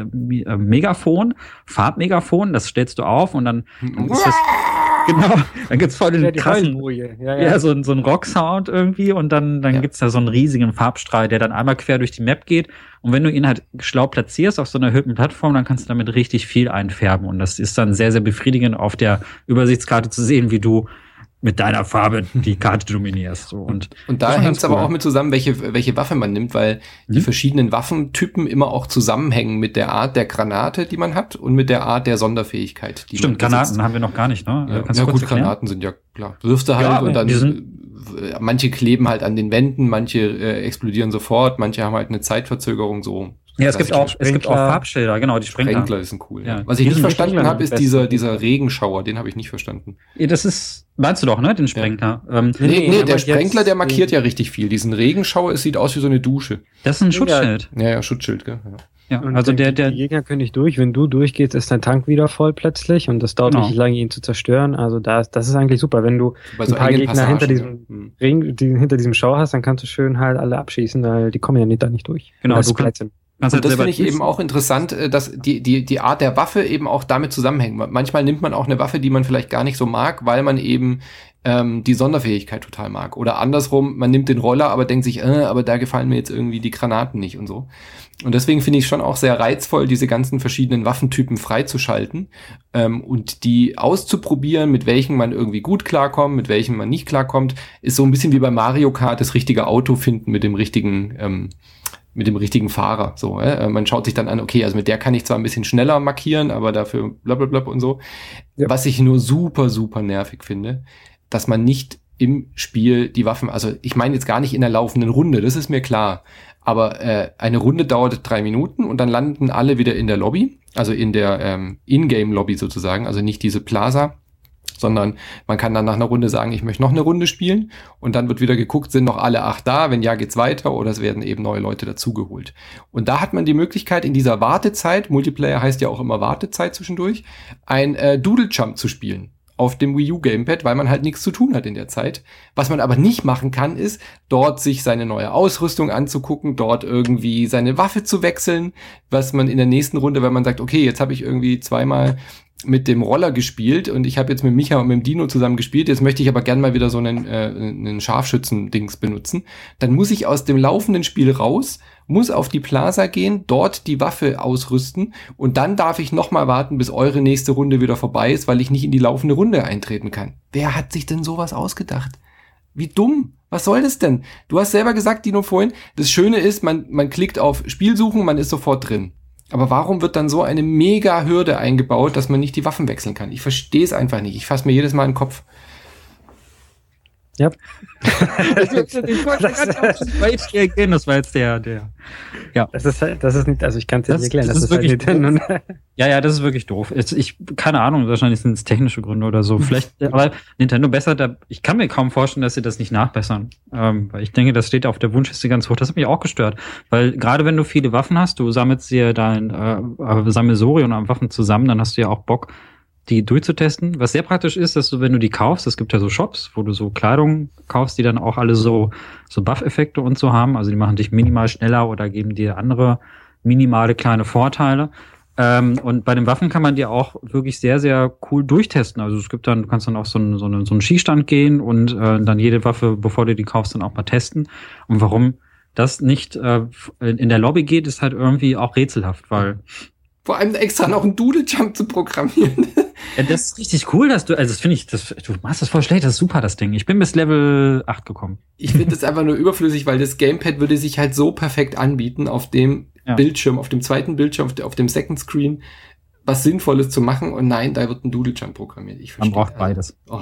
Speaker 3: Megafon, Farbmegafon, das stellst du auf und dann ist das genau, dann gibt's voll den krassen, so ein Rock-Sound irgendwie und dann gibt's da so einen riesigen Farbstrahl, der dann einmal quer durch die Map geht und wenn du ihn halt schlau platzierst auf so einer erhöhten Plattform, dann kannst du damit richtig viel einfärben und das ist dann sehr, sehr befriedigend auf der Übersichtskarte zu sehen, wie du mit deiner Farbe die Karte dominierst. So. Und
Speaker 1: da hängt es aber auch mit zusammen, welche Waffe man nimmt, weil die verschiedenen Waffentypen immer auch zusammenhängen mit der Art der Granate, die man hat und mit der Art der Sonderfähigkeit, die
Speaker 3: Stimmt, man Granaten haben wir noch gar nicht, ne?
Speaker 1: Ja, ja gut, erklären? Granaten sind ja klar. Wirfst du halt und dann manche kleben halt an den Wänden, manche explodieren sofort, manche haben halt eine Zeitverzögerung, so
Speaker 3: Ja, es gibt auch Farbschilder, genau, die
Speaker 1: Sprenkler ist ein cool. Ja. Was ich nicht verstanden habe, ist dieser Regenschauer, den habe ich nicht verstanden.
Speaker 3: Ja, das ist, meinst du doch, ne, den Sprenkler?
Speaker 1: Ja. Nee, der Sprenkler, der markiert ja richtig viel. Diesen Regenschauer, es sieht aus wie so eine Dusche.
Speaker 3: Das ist ein Schutzschild.
Speaker 1: Ja, Schutzschild, gell.
Speaker 2: Ja, also die Gegner können nicht durch. Wenn du durchgehst, ist dein Tank wieder voll plötzlich und das dauert richtig lange, ihn zu zerstören. Also das ist eigentlich super. Wenn du ein paar Gegner hinter diesem Schauer hast, dann kannst du schön halt alle abschießen, weil die kommen ja da nicht durch.
Speaker 3: Genau,
Speaker 1: und das finde ich eben auch interessant, dass die Art der Waffe eben auch damit zusammenhängt. Manchmal nimmt man auch eine Waffe, die man vielleicht gar nicht so mag, weil man eben die Sonderfähigkeit total mag. Oder andersrum, man nimmt den Roller, aber denkt sich, aber da gefallen mir jetzt irgendwie die Granaten nicht und so. Und deswegen finde ich schon auch sehr reizvoll, diese ganzen verschiedenen Waffentypen freizuschalten und die auszuprobieren, mit welchen man irgendwie gut klarkommt, mit welchen man nicht klarkommt, ist so ein bisschen wie bei Mario Kart das richtige Auto finden mit dem richtigen Fahrer. So, man schaut sich dann an, okay, also mit der kann ich zwar ein bisschen schneller markieren, aber dafür blablabla und so. Ja. Was ich nur super, super nervig finde, dass man nicht im Spiel die Waffen, also ich meine jetzt gar nicht in der laufenden Runde, das ist mir klar, aber eine Runde dauert 3 Minuten und dann landen alle wieder in der Lobby, also in der In-Game-Lobby sozusagen, also nicht diese Plaza, sondern man kann dann nach einer Runde sagen, ich möchte noch eine Runde spielen und dann wird wieder geguckt, sind noch alle 8 da, wenn ja, geht's weiter oder es werden eben neue Leute dazugeholt. Und da hat man die Möglichkeit, in dieser Wartezeit, Multiplayer heißt ja auch immer Wartezeit zwischendurch, ein Doodle Jump zu spielen auf dem Wii U Gamepad, weil man halt nichts zu tun hat in der Zeit. Was man aber nicht machen kann, ist, dort sich seine neue Ausrüstung anzugucken, dort irgendwie seine Waffe zu wechseln, was man in der nächsten Runde, wenn man sagt, okay, jetzt habe ich irgendwie zweimal mit dem Roller gespielt und ich habe jetzt mit Micha und mit dem Dino zusammen gespielt, jetzt möchte ich aber gern mal wieder so einen Scharfschützen-Dings benutzen, dann muss ich aus dem laufenden Spiel raus, muss auf die Plaza gehen, dort die Waffe ausrüsten und dann darf ich noch mal warten, bis eure nächste Runde wieder vorbei ist, weil ich nicht in die laufende Runde eintreten kann. Wer hat sich denn sowas ausgedacht? Wie dumm. Was soll das denn? Du hast selber gesagt, Dino, vorhin, das Schöne ist, man klickt auf Spiel suchen, man ist sofort drin. Aber warum wird dann so eine mega Hürde eingebaut, dass man nicht die Waffen wechseln kann? Ich verstehe es einfach nicht. Ich fasse mir jedes Mal in den Kopf.
Speaker 2: Ja.
Speaker 3: Das war jetzt der. Ja.
Speaker 2: Das ist nicht, also ich kann es nicht erklären.
Speaker 3: Das ist wirklich doof. Ja, das ist wirklich doof. Keine Ahnung, wahrscheinlich sind es technische Gründe oder so. Vielleicht, aber Nintendo bessert ich kann mir kaum vorstellen, dass sie das nicht nachbessern. Weil ich denke, das steht auf der Wunschliste ganz hoch. Das hat mich auch gestört. Weil gerade wenn du viele Waffen hast, du sammelst dir dein Sammelsurium an Waffen zusammen, dann hast du ja auch Bock, die durchzutesten. Was sehr praktisch ist, dass du, wenn du die kaufst, es gibt ja so Shops, wo du so Kleidung kaufst, die dann auch alle so Buff-Effekte und so haben. Also die machen dich minimal schneller oder geben dir andere minimale kleine Vorteile. Und bei den Waffen kann man die auch wirklich sehr, sehr cool durchtesten. Also es gibt dann, du kannst dann auf so einen Skistand gehen und dann jede Waffe, bevor du die kaufst, dann auch mal testen. Und warum das nicht in der Lobby geht, ist halt irgendwie auch rätselhaft, weil
Speaker 1: vor allem extra noch einen Doodle Jump zu programmieren.
Speaker 3: Ja, das ist richtig cool, dass du machst das voll schlecht, das ist super, das Ding. Ich bin bis Level 8 gekommen.
Speaker 1: Ich finde das einfach nur überflüssig, weil das Gamepad würde sich halt so perfekt anbieten, auf dem Bildschirm, auf dem zweiten Bildschirm, auf dem Second Screen, was Sinnvolles zu machen. Und nein, da wird ein Doodle Jump programmiert. Ich verstehe.
Speaker 3: Man braucht beides.
Speaker 1: Oh.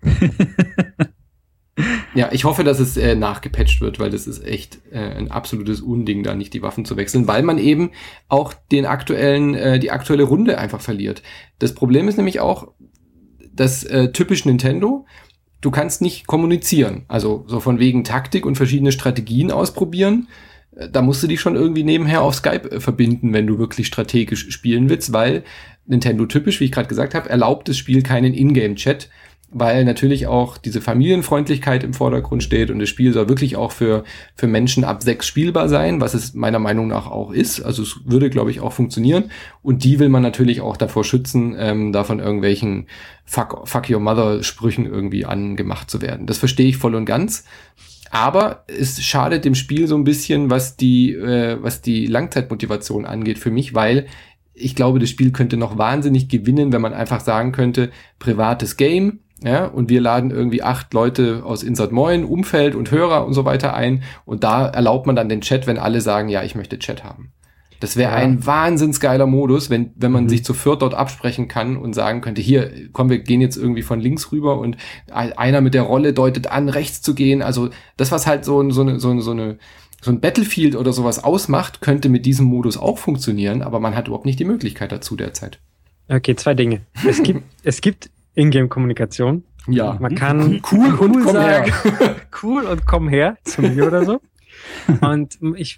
Speaker 1: Ja, ich hoffe, dass es nachgepatcht wird, weil das ist echt ein absolutes Unding, da nicht die Waffen zu wechseln, weil man eben auch die aktuelle Runde einfach verliert. Das Problem ist nämlich auch, dass typisch Nintendo, du kannst nicht kommunizieren, also so von wegen Taktik und verschiedene Strategien ausprobieren. Da musst du dich schon irgendwie nebenher auf Skype verbinden, wenn du wirklich strategisch spielen willst, weil Nintendo typisch, wie ich gerade gesagt habe, erlaubt das Spiel keinen Ingame-Chat, weil natürlich auch diese Familienfreundlichkeit im Vordergrund steht und das Spiel soll wirklich auch für Menschen ab 6 spielbar sein, was es meiner Meinung nach auch ist. Also es würde, glaube ich, auch funktionieren. Und die will man natürlich auch davor schützen, da von irgendwelchen Fuck your mother Sprüchen irgendwie angemacht zu werden. Das verstehe ich voll und ganz. Aber es schadet dem Spiel so ein bisschen, was die Langzeitmotivation angeht für mich, weil ich glaube, das Spiel könnte noch wahnsinnig gewinnen, wenn man einfach sagen könnte, privates Game, ja, und wir laden irgendwie 8 Leute aus Insert Moin, Umfeld und Hörer und so weiter ein und da erlaubt man dann den Chat, wenn alle sagen, ja, ich möchte Chat haben. Das wäre ein wahnsinns geiler Modus, wenn man sich zu viert dort absprechen kann und sagen könnte, hier, komm, wir gehen jetzt irgendwie von links rüber und einer mit der Rolle deutet an, rechts zu gehen. Also das, was halt so ein Battlefield oder sowas ausmacht, könnte mit diesem Modus auch funktionieren, aber man hat überhaupt nicht die Möglichkeit dazu derzeit.
Speaker 2: Okay, 2 Dinge. Es gibt Ingame-Kommunikation.
Speaker 1: Ja.
Speaker 2: Man kann
Speaker 1: cool und komm her.
Speaker 2: Cool und komm her zu mir oder so. Und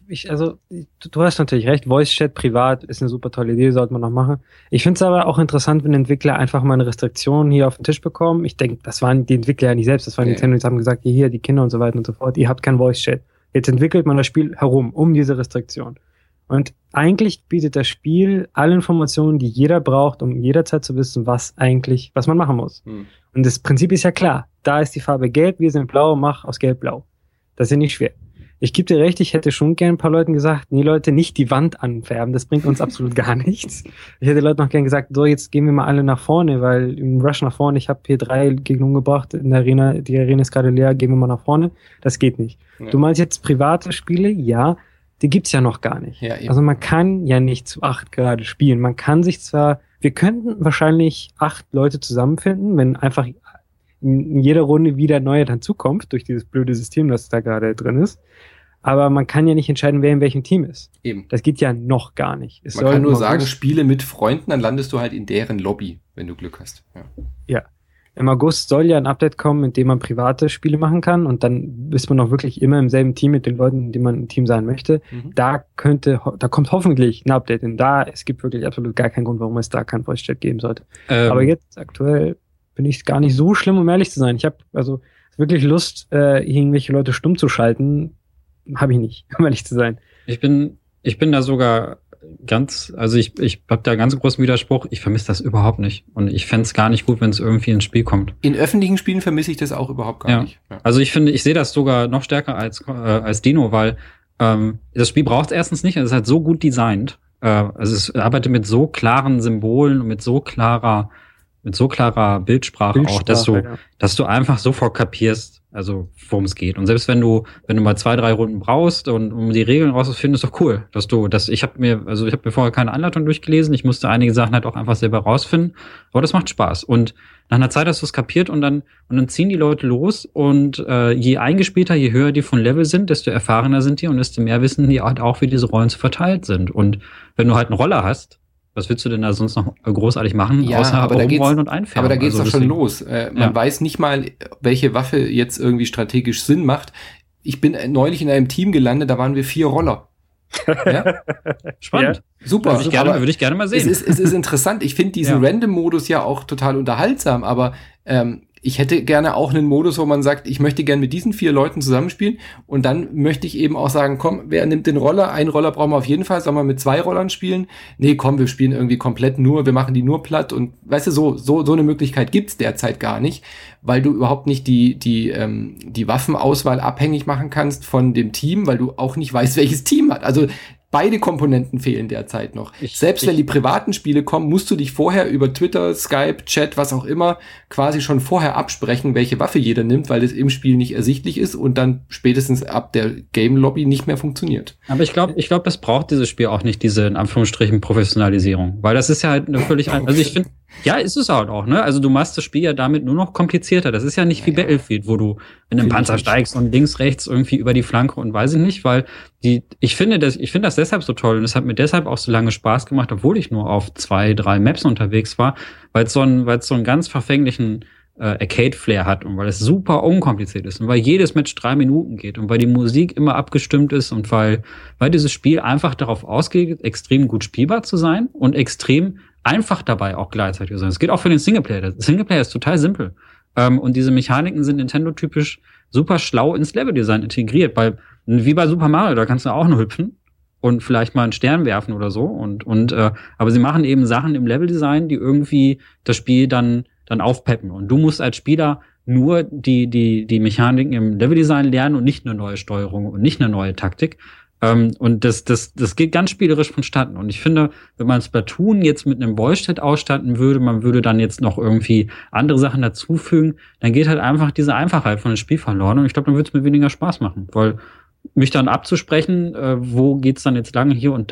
Speaker 2: du hast natürlich recht, Voice-Chat privat ist eine super tolle Idee, sollte man noch machen. Ich finde es aber auch interessant, wenn Entwickler einfach mal eine Restriktion hier auf den Tisch bekommen. Ich denke, das waren die Entwickler ja nicht selbst, das waren Nintendo, die haben gesagt, hier, die Kinder und so weiter und so fort, ihr habt kein Voice-Chat. Jetzt entwickelt man das Spiel herum, um diese Restriktion. Und eigentlich bietet das Spiel alle Informationen, die jeder braucht, um jederzeit zu wissen, was man machen muss. Und das Prinzip ist ja klar. Da ist die Farbe gelb, wir sind blau, mach aus gelb blau. Das ist ja nicht schwer. Ich gebe dir recht, ich hätte schon gern ein paar Leuten gesagt, nee Leute, nicht die Wand anfärben, das bringt uns absolut gar nichts. Ich hätte Leuten noch gern gesagt, so jetzt gehen wir mal alle nach vorne, weil im Rush nach vorne, ich habe hier 3 Gegner umgebracht in der Arena, die Arena ist gerade leer, gehen wir mal nach vorne. Das geht nicht. Ja. Du meinst jetzt private Spiele? Ja, die gibt's ja noch gar nicht. Ja, also man kann ja nicht zu 8 gerade spielen. Man kann sich zwar, wir könnten wahrscheinlich 8 Leute zusammenfinden, wenn einfach in jeder Runde wieder neue dazukommt, durch dieses blöde System, das da gerade drin ist. Aber man kann ja nicht entscheiden, wer in welchem Team ist.
Speaker 1: Eben.
Speaker 2: Das geht ja noch gar nicht.
Speaker 1: Man kann nur sagen, spiele mit Freunden, dann landest du halt in deren Lobby, wenn du Glück hast.
Speaker 2: Ja. Im August soll ja ein Update kommen, in dem man private Spiele machen kann und dann ist man auch wirklich immer im selben Team mit den Leuten, in denen man im Team sein möchte. Da kommt hoffentlich ein Update, denn es gibt wirklich absolut gar keinen Grund, warum es da kein Voice-Chat geben sollte. Aber jetzt aktuell bin ich gar nicht so schlimm, um ehrlich zu sein. Ich habe also wirklich Lust, irgendwelche Leute stumm zu schalten. Habe ich nicht, um ehrlich zu sein.
Speaker 3: Ich bin da sogar ich habe da ganz großen Widerspruch. Ich vermisse das überhaupt nicht. Und ich fände es gar nicht gut, wenn es irgendwie ins Spiel kommt.
Speaker 1: In öffentlichen Spielen vermisse ich das auch überhaupt gar nicht. Ja.
Speaker 3: Also ich sehe das sogar noch stärker als Dino, weil das Spiel braucht es erstens nicht. Es ist halt so gut designt. Also es arbeitet mit so klaren Symbolen und mit so klarer Bildsprache auch, dass du einfach sofort kapierst, also worum es geht. Und selbst wenn du mal 2, 3 Runden brauchst und um die Regeln rauszufinden, ist doch cool, ich habe mir vorher keine Anleitung durchgelesen, ich musste einige Sachen halt auch einfach selber rausfinden, aber das macht Spaß. Und nach einer Zeit hast du es kapiert und dann ziehen die Leute los und je eingespielter, je höher die von Level sind, desto erfahrener sind die und desto mehr wissen die halt auch, wie diese Rollen zu verteilt sind. Und wenn du halt einen Roller hast, was willst du denn da sonst noch großartig machen, außer rumrollen und einfärben?
Speaker 1: Aber da geht's doch schon los. Man weiß nicht mal, welche Waffe jetzt irgendwie strategisch Sinn macht. Ich bin neulich in einem Team gelandet, da waren wir 4 Roller. Ja?
Speaker 3: Spannend.
Speaker 1: Ja, super.
Speaker 3: Würde ich gerne mal sehen.
Speaker 1: Es ist interessant. Ich finde diesen Random-Modus ja auch total unterhaltsam, aber ich hätte gerne auch einen Modus, wo man sagt, ich möchte gerne mit diesen 4 Leuten zusammenspielen und dann möchte ich eben auch sagen, komm, wer nimmt den Roller? Einen Roller brauchen wir auf jeden Fall, sollen wir mit 2 Rollern spielen? Nee, komm, wir spielen irgendwie komplett wir machen die nur platt und weißt du, so eine Möglichkeit gibt's derzeit gar nicht, weil du überhaupt nicht die Waffenauswahl abhängig machen kannst von dem Team, weil du auch nicht weißt, welches Team hat. Also beide Komponenten fehlen derzeit noch. Selbst wenn die privaten Spiele kommen, musst du dich vorher über Twitter, Skype, Chat, was auch immer, quasi schon vorher absprechen, welche Waffe jeder nimmt, weil das im Spiel nicht ersichtlich ist und dann spätestens ab der Game Lobby nicht mehr funktioniert.
Speaker 3: Aber ich glaube, das braucht dieses Spiel auch nicht, diese in Anführungsstrichen Professionalisierung, weil das ist ja halt also ich finde, ja, ist es halt auch, ne? Also du machst das Spiel ja damit nur noch komplizierter. Das ist ja nicht wie Battlefield, wo du in den Panzer steigst und links, rechts irgendwie über die Flanke und weiß ich nicht, weil ich finde das deshalb so toll und es hat mir deshalb auch so lange Spaß gemacht, obwohl ich nur auf 2, 3 Maps unterwegs war, weil es so einen ganz verfänglichen Arcade-Flair hat und weil es super unkompliziert ist und weil jedes Match 3 Minuten geht und weil die Musik immer abgestimmt ist und weil dieses Spiel einfach darauf ausgeht, extrem gut spielbar zu sein und extrem einfach dabei auch gleichzeitig sein. Es geht auch für den Singleplayer. Der Singleplayer ist total simpel. Und diese Mechaniken sind Nintendo-typisch super schlau ins Leveldesign integriert. Wie bei Super Mario, da kannst du auch nur hüpfen und vielleicht mal einen Stern werfen oder so. Aber sie machen eben Sachen im Leveldesign, die irgendwie das Spiel dann aufpeppen. Und du musst als Spieler nur die Mechaniken im Leveldesign lernen und nicht eine neue Steuerung und nicht eine neue Taktik. Und das geht ganz spielerisch vonstatten. Und ich finde, wenn man Splatoon jetzt mit einem Voice-Chat ausstatten würde, man würde dann jetzt noch irgendwie andere Sachen dazufügen, dann geht halt einfach diese Einfachheit von dem Spiel verloren. Und ich glaube, dann würde es mir weniger Spaß machen. Weil mich dann abzusprechen, wo geht's dann jetzt lang, hier und da.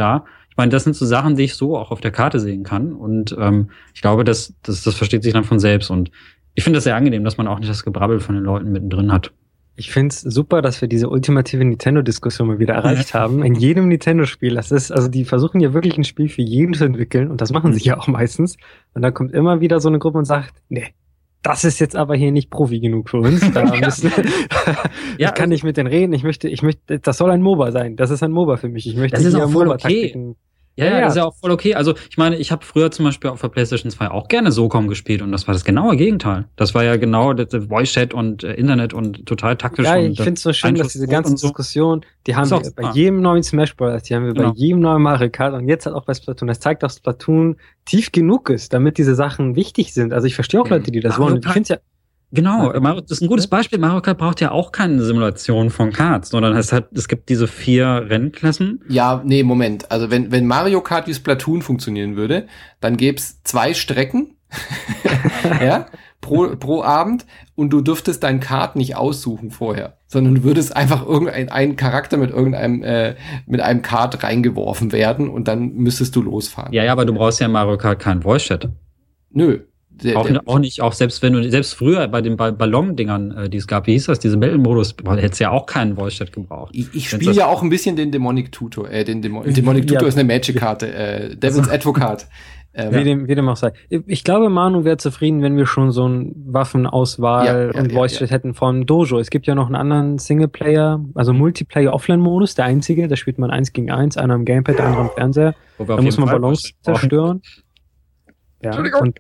Speaker 3: Ich meine, das sind so Sachen, die ich so auch auf der Karte sehen kann. Und ich glaube, das versteht sich dann von selbst. Und ich finde das sehr angenehm, dass man auch nicht das Gebrabbel von den Leuten mittendrin hat.
Speaker 2: Ich finde es super, dass wir diese ultimative Nintendo-Diskussion mal wieder erreicht haben. In jedem Nintendo-Spiel. Also die versuchen ja wirklich ein Spiel für jeden zu entwickeln. Und das machen sie ja auch meistens. Und dann kommt immer wieder so eine Gruppe und sagt, nee, das ist jetzt aber hier nicht Profi genug für uns. Da müssen, ich kann nicht mit denen reden. Ich möchte, das soll ein MOBA sein. Das ist ein MOBA für mich. Ich möchte
Speaker 3: das ist
Speaker 2: hier
Speaker 3: auch voll
Speaker 2: MOBA-Taktiken.
Speaker 3: Ja, das ist ja auch voll okay. Also ich meine, ich habe früher zum Beispiel auf der PlayStation 2 auch gerne SOCOM gespielt und das war das genaue Gegenteil. Das war ja genau das Voice-Chat und Internet und total taktisch.
Speaker 2: Ja, ich finde es so schön, dass diese ganzen Diskussionen, die haben wir bei jedem neuen Smash Bros., die haben wir bei jedem neuen Mario Kart und jetzt halt auch bei Splatoon. Das zeigt, dass Splatoon tief genug ist, damit diese Sachen wichtig sind. Also ich verstehe auch Leute, die das wollen. Ich finde es ja
Speaker 3: genau, das ist ein gutes Beispiel. Mario Kart braucht ja auch keine Simulation von Karts, sondern es gibt diese 4 Rennklassen.
Speaker 1: Ja, nee, Moment. Also wenn Mario Kart wie Splatoon funktionieren würde, dann gäb's 2 Strecken ja, pro Abend und du dürftest dein Kart nicht aussuchen vorher, sondern du würdest einfach einen Charakter mit einem Kart reingeworfen werden und dann müsstest du losfahren.
Speaker 3: Ja, aber du brauchst ja in Mario Kart keinen Voice-Chat.
Speaker 1: Nö.
Speaker 3: Auch nicht, selbst früher bei den Ballon-Dingern, die es gab, wie hieß das, diese Battle-Modus, hättest ja auch keinen Voice-Chat gebraucht.
Speaker 1: Ich spiele ja auch ein bisschen den Demonic Tutor. Demonic Tutor ist eine Magic-Karte, Devil's Advocate.
Speaker 2: Wie dem auch sei. Ich glaube, Manu wäre zufrieden, wenn wir schon so ein Waffenauswahl und Voice-Chat hätten von Dojo. Es gibt ja noch einen anderen Singleplayer, also Multiplayer-Offline-Modus, der einzige, da spielt man 1 gegen 1, einer am Gamepad, der andere am Fernseher. Da muss man Ballons zerstören. Ja, Entschuldigung.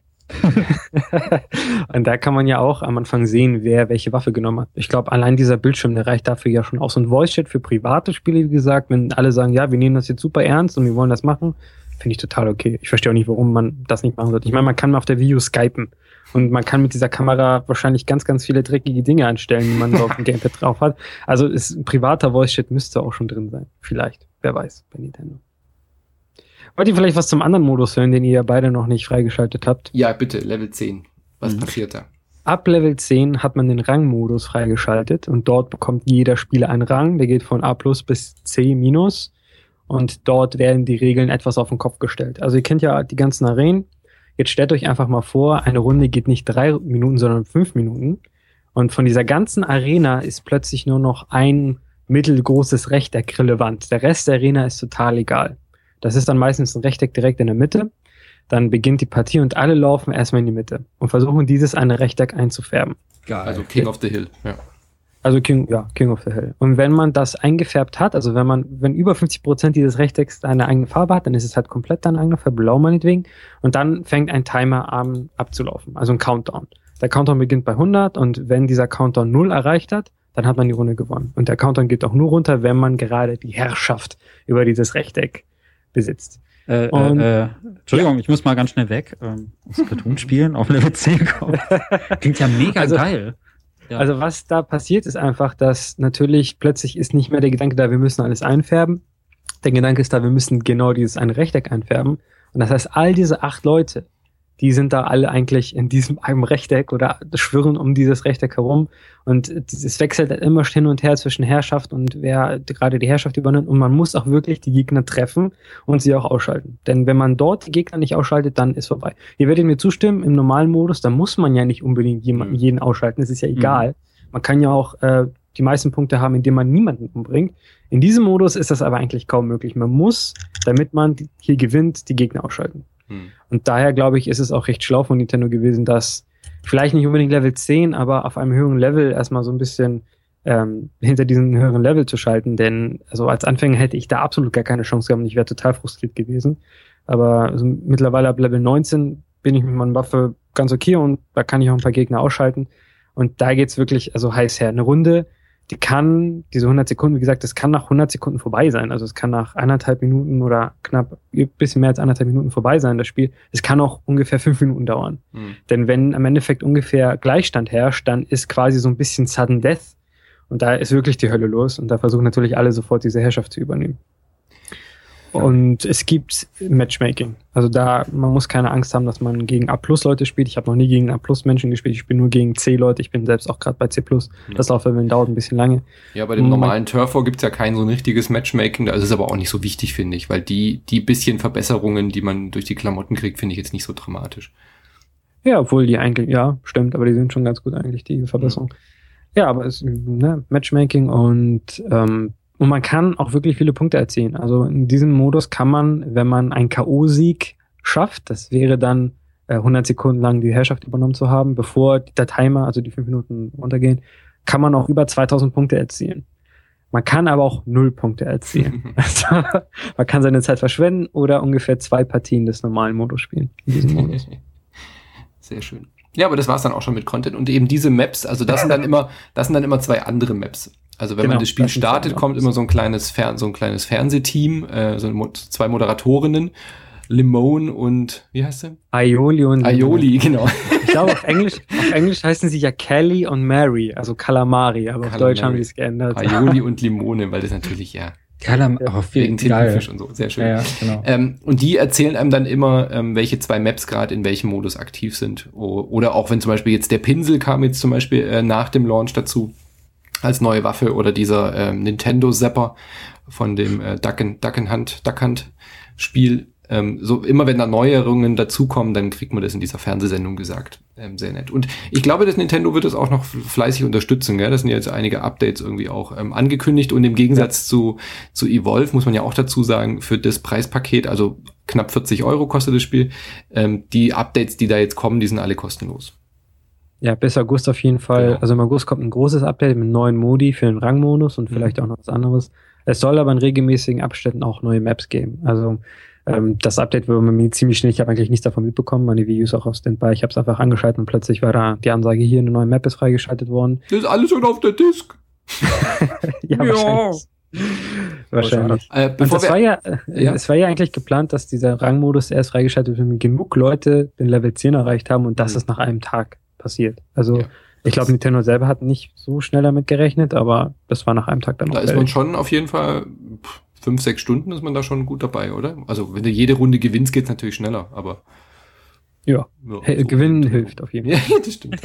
Speaker 2: Und da kann man ja auch am Anfang sehen, wer welche Waffe genommen hat. Ich glaube, allein dieser Bildschirm, der reicht dafür ja schon aus. So ein Voice-Chat für private Spiele, wie gesagt, wenn alle sagen, ja, wir nehmen das jetzt super ernst und wir wollen das machen, finde ich total okay. Ich verstehe auch nicht, warum man das nicht machen sollte. Ich meine, man kann auf der Wii U skypen und man kann mit dieser Kamera wahrscheinlich ganz, ganz viele dreckige Dinge anstellen, die man so auf dem Gamepad drauf hat. Also ein privater Voice-Chat müsste auch schon drin sein. Vielleicht. Wer weiß, bei Nintendo. Wollt ihr vielleicht was zum anderen Modus hören, den ihr ja beide noch nicht freigeschaltet habt?
Speaker 1: Ja, bitte, Level 10. Was passiert da?
Speaker 2: Ab Level 10 hat man den Rangmodus freigeschaltet und dort bekommt jeder Spieler einen Rang, der geht von A+ bis C-. Und dort werden die Regeln etwas auf den Kopf gestellt. Also ihr kennt ja die ganzen Arenen. Jetzt stellt euch einfach mal vor, eine Runde geht nicht 3 Minuten, sondern 5 Minuten. Und von dieser ganzen Arena ist plötzlich nur noch ein mittelgroßes Rechteck relevant. Der Rest der Arena ist total egal. Das ist dann meistens ein Rechteck direkt in der Mitte. Dann beginnt die Partie und alle laufen erstmal in die Mitte und versuchen dieses eine Rechteck einzufärben.
Speaker 1: Geil. Also King of the Hill. Ja.
Speaker 2: Also King of the Hill. Und wenn man das eingefärbt hat, also wenn über 50% dieses Rechtecks eine eigene Farbe hat, dann ist es halt komplett deine eigene Farbe, blau meinetwegen. Und dann fängt ein Timer an abzulaufen, also ein Countdown. Der Countdown beginnt bei 100 und wenn dieser Countdown 0 erreicht hat, dann hat man die Runde gewonnen. Und der Countdown geht auch nur runter, wenn man gerade die Herrschaft über dieses Rechteck besitzt.
Speaker 3: Entschuldigung, ich muss mal ganz schnell weg. Splatoon spielen auf Level 10 kommen. Klingt ja mega geil. Ja.
Speaker 2: Also was da passiert, ist einfach, dass natürlich plötzlich ist nicht mehr der Gedanke da, wir müssen alles einfärben. Der Gedanke ist da, wir müssen genau dieses eine Rechteck einfärben. Und das heißt, all diese 8 Leute, die sind da alle eigentlich in diesem einem Rechteck oder schwirren um dieses Rechteck herum. Und es wechselt halt immer hin und her zwischen Herrschaft und wer gerade die Herrschaft übernimmt. Und man muss auch wirklich die Gegner treffen und sie auch ausschalten. Denn wenn man dort die Gegner nicht ausschaltet, dann ist vorbei. Ihr werdet mir zustimmen, im normalen Modus, da muss man ja nicht unbedingt jeden ausschalten. Es ist ja egal. Man kann ja auch die meisten Punkte haben, indem man niemanden umbringt. In diesem Modus ist das aber eigentlich kaum möglich. Man muss, damit man hier gewinnt, die Gegner ausschalten. Und daher, glaube ich, ist es auch recht schlau von Nintendo gewesen, dass vielleicht nicht unbedingt Level 10, aber auf einem höheren Level erstmal so ein bisschen hinter diesen höheren Level zu schalten, denn also als Anfänger hätte ich da absolut gar keine Chance gehabt und ich wäre total frustriert gewesen. Aber also mittlerweile ab Level 19 bin ich mit meiner Waffe ganz okay und da kann ich auch ein paar Gegner ausschalten. Und da geht's wirklich also heiß her. Eine Runde, die kann, diese 100 Sekunden, wie gesagt, das kann nach 100 Sekunden vorbei sein. Also es kann nach 1,5 Minuten oder knapp ein bisschen mehr als 1,5 Minuten vorbei sein, das Spiel. Es kann auch ungefähr 5 Minuten dauern. Denn wenn am Endeffekt ungefähr Gleichstand herrscht, dann ist quasi so ein bisschen Sudden Death. Und da ist wirklich die Hölle los. Und da versuchen natürlich alle sofort diese Herrschaft zu übernehmen. Und es gibt Matchmaking. Also man muss keine Angst haben, dass man gegen A+-Leute spielt. Ich habe noch nie gegen A+-Menschen gespielt. Ich spiele nur gegen C-Leute. Ich bin selbst auch gerade bei C+. Das Laufleveln dauert ein bisschen lange.
Speaker 1: Ja, bei dem normalen Turf War gibt's ja kein so ein richtiges Matchmaking. Das ist aber auch nicht so wichtig, finde ich. Weil die bisschen Verbesserungen, die man durch die Klamotten kriegt, finde ich jetzt nicht so dramatisch.
Speaker 2: Ja, obwohl die eigentlich, ja, stimmt. Aber die sind schon ganz gut eigentlich, die Verbesserungen. Ja, aber es Matchmaking und man kann auch wirklich viele Punkte erzielen. Also in diesem Modus kann man, wenn man einen K.O.-Sieg schafft, das wäre dann 100 Sekunden lang die Herrschaft übernommen zu haben, bevor der Timer, also die 5 Minuten runtergehen, kann man auch über 2000 Punkte erzielen. Man kann aber auch 0 Punkte erzielen. Also, man kann seine Zeit verschwenden oder ungefähr 2 Partien des normalen Modus spielen. In diesem Modus.
Speaker 1: Sehr schön. Ja, aber das war's dann auch schon mit Content. Und eben diese Maps, also das sind dann immer 2 andere Maps. Also wenn man das Spiel startet, kommt immer so ein kleines Fernsehteam, 2 Moderatorinnen, Limone und, wie heißt sie?
Speaker 2: Aioli,
Speaker 1: genau.
Speaker 2: Ich glaube, auf Englisch heißen sie ja Kelly und Mary, also Calamari, aber auf Deutsch haben sie es geändert.
Speaker 1: Aioli und Limone, weil das natürlich, wegen Tintenfisch und so, sehr schön.
Speaker 3: Ja, genau.
Speaker 1: Und die erzählen einem dann immer, welche 2 Maps gerade in welchem Modus aktiv sind. Oder auch wenn zum Beispiel jetzt der Pinsel kam jetzt zum Beispiel nach dem Launch dazu, als neue Waffe, oder dieser Nintendo Zapper von dem Duck Hunt Spiel. So immer wenn da Neuerungen dazukommen, dann kriegt man das in dieser Fernsehsendung gesagt. Sehr nett. Und ich glaube, das Nintendo wird das auch noch fleißig unterstützen. Gell? Das sind ja jetzt einige Updates irgendwie auch angekündigt. Und im Gegensatz zu Evolve muss man ja auch dazu sagen, für das Preispaket, also knapp 40 € kostet das Spiel, die Updates, die da jetzt kommen, die sind alle kostenlos.
Speaker 2: Ja, bis August auf jeden Fall. Genau. Also im August kommt ein großes Update mit neuen Modi für den Rangmodus und vielleicht auch noch was anderes. Es soll aber in regelmäßigen Abständen auch neue Maps geben. Also das Update war mir ziemlich schnell. Ich habe eigentlich nichts davon mitbekommen. Meine Videos auch auf Standby. Ich habe es einfach angeschaltet und plötzlich war da die Ansage, hier eine neue Map ist freigeschaltet worden.
Speaker 1: Das ist alles schon auf der Disk.
Speaker 2: Ja, wahrscheinlich. Es war ja eigentlich geplant, dass dieser Rangmodus erst freigeschaltet wird, wenn genug Leute den Level 10 erreicht haben und das ist nach einem Tag passiert. Also ich glaube, Nintendo selber hat nicht so schnell damit gerechnet, aber das war nach einem Tag dann noch.
Speaker 1: Da ist man schon auf jeden Fall 5-6 Stunden ist man da schon gut dabei, oder? Also wenn du jede Runde gewinnst, geht's natürlich schneller, aber
Speaker 2: ja, so Gewinnen hilft auf jeden Fall.
Speaker 1: Ja, das stimmt.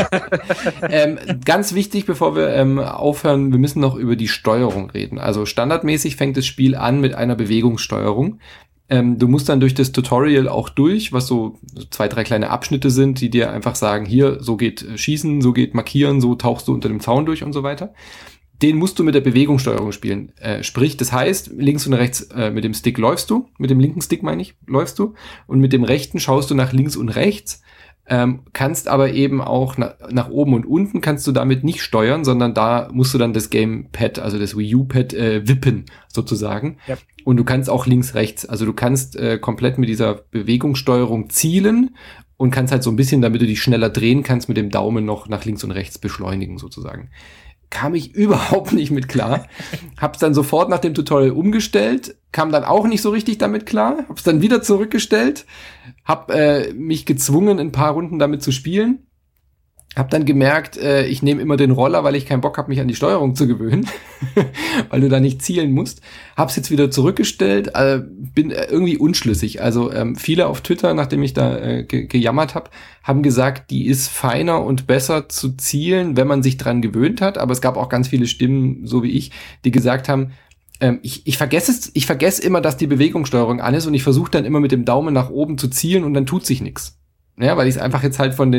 Speaker 1: Ganz wichtig, bevor wir aufhören, wir müssen noch über die Steuerung reden. Also standardmäßig fängt das Spiel an mit einer Bewegungssteuerung. Du musst dann durch das Tutorial auch durch, was so 2-3 kleine Abschnitte sind, die dir einfach sagen, hier, so geht Schießen, so geht Markieren, so tauchst du unter dem Zaun durch und so weiter. Den musst du mit der Bewegungssteuerung spielen. Sprich, das heißt, links und rechts mit dem Stick läufst du, mit dem linken Stick meine ich, läufst du, und mit dem rechten schaust du nach links und rechts, kannst aber eben auch nach oben und unten kannst du damit nicht steuern, sondern da musst du dann das Gamepad, also das Wii U-Pad wippen sozusagen. Ja. Und du kannst auch links, rechts, also du kannst komplett mit dieser Bewegungssteuerung zielen und kannst halt so ein bisschen, damit du dich schneller drehen kannst, mit dem Daumen noch nach links und rechts beschleunigen sozusagen. Kam ich überhaupt nicht mit klar. Hab's dann sofort nach dem Tutorial umgestellt, kam dann auch nicht so richtig damit klar, hab's dann wieder zurückgestellt, hab mich gezwungen, ein paar Runden damit zu spielen. Hab dann gemerkt, ich nehme immer den Roller, weil ich keinen Bock habe, mich an die Steuerung zu gewöhnen, weil du da nicht zielen musst. Hab's jetzt wieder zurückgestellt, bin irgendwie unschlüssig. Also viele auf Twitter, nachdem ich da gejammert habe, haben gesagt, die ist feiner und besser zu zielen, wenn man sich dran gewöhnt hat. Aber es gab auch ganz viele Stimmen, so wie ich, die gesagt haben, ich vergesse immer, dass die Bewegungssteuerung an ist und ich versuche dann immer mit dem Daumen nach oben zu zielen und dann tut sich nichts. Ja, weil ich es einfach jetzt halt von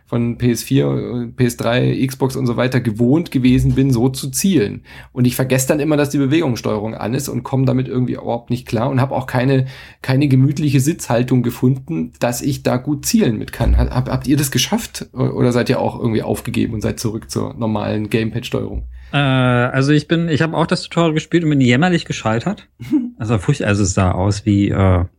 Speaker 1: PS4, PS3, Xbox und so weiter gewohnt gewesen bin, so zu zielen. Und ich vergesse dann immer, dass die Bewegungssteuerung an ist und komme damit irgendwie überhaupt nicht klar und habe auch keine gemütliche Sitzhaltung gefunden, dass ich da gut zielen mit kann. Habt ihr das geschafft oder seid ihr auch irgendwie aufgegeben und seid zurück zur normalen Gamepad-Steuerung?
Speaker 3: Also ich habe auch das Tutorial gespielt und bin jämmerlich gescheitert. Also es sah aus wie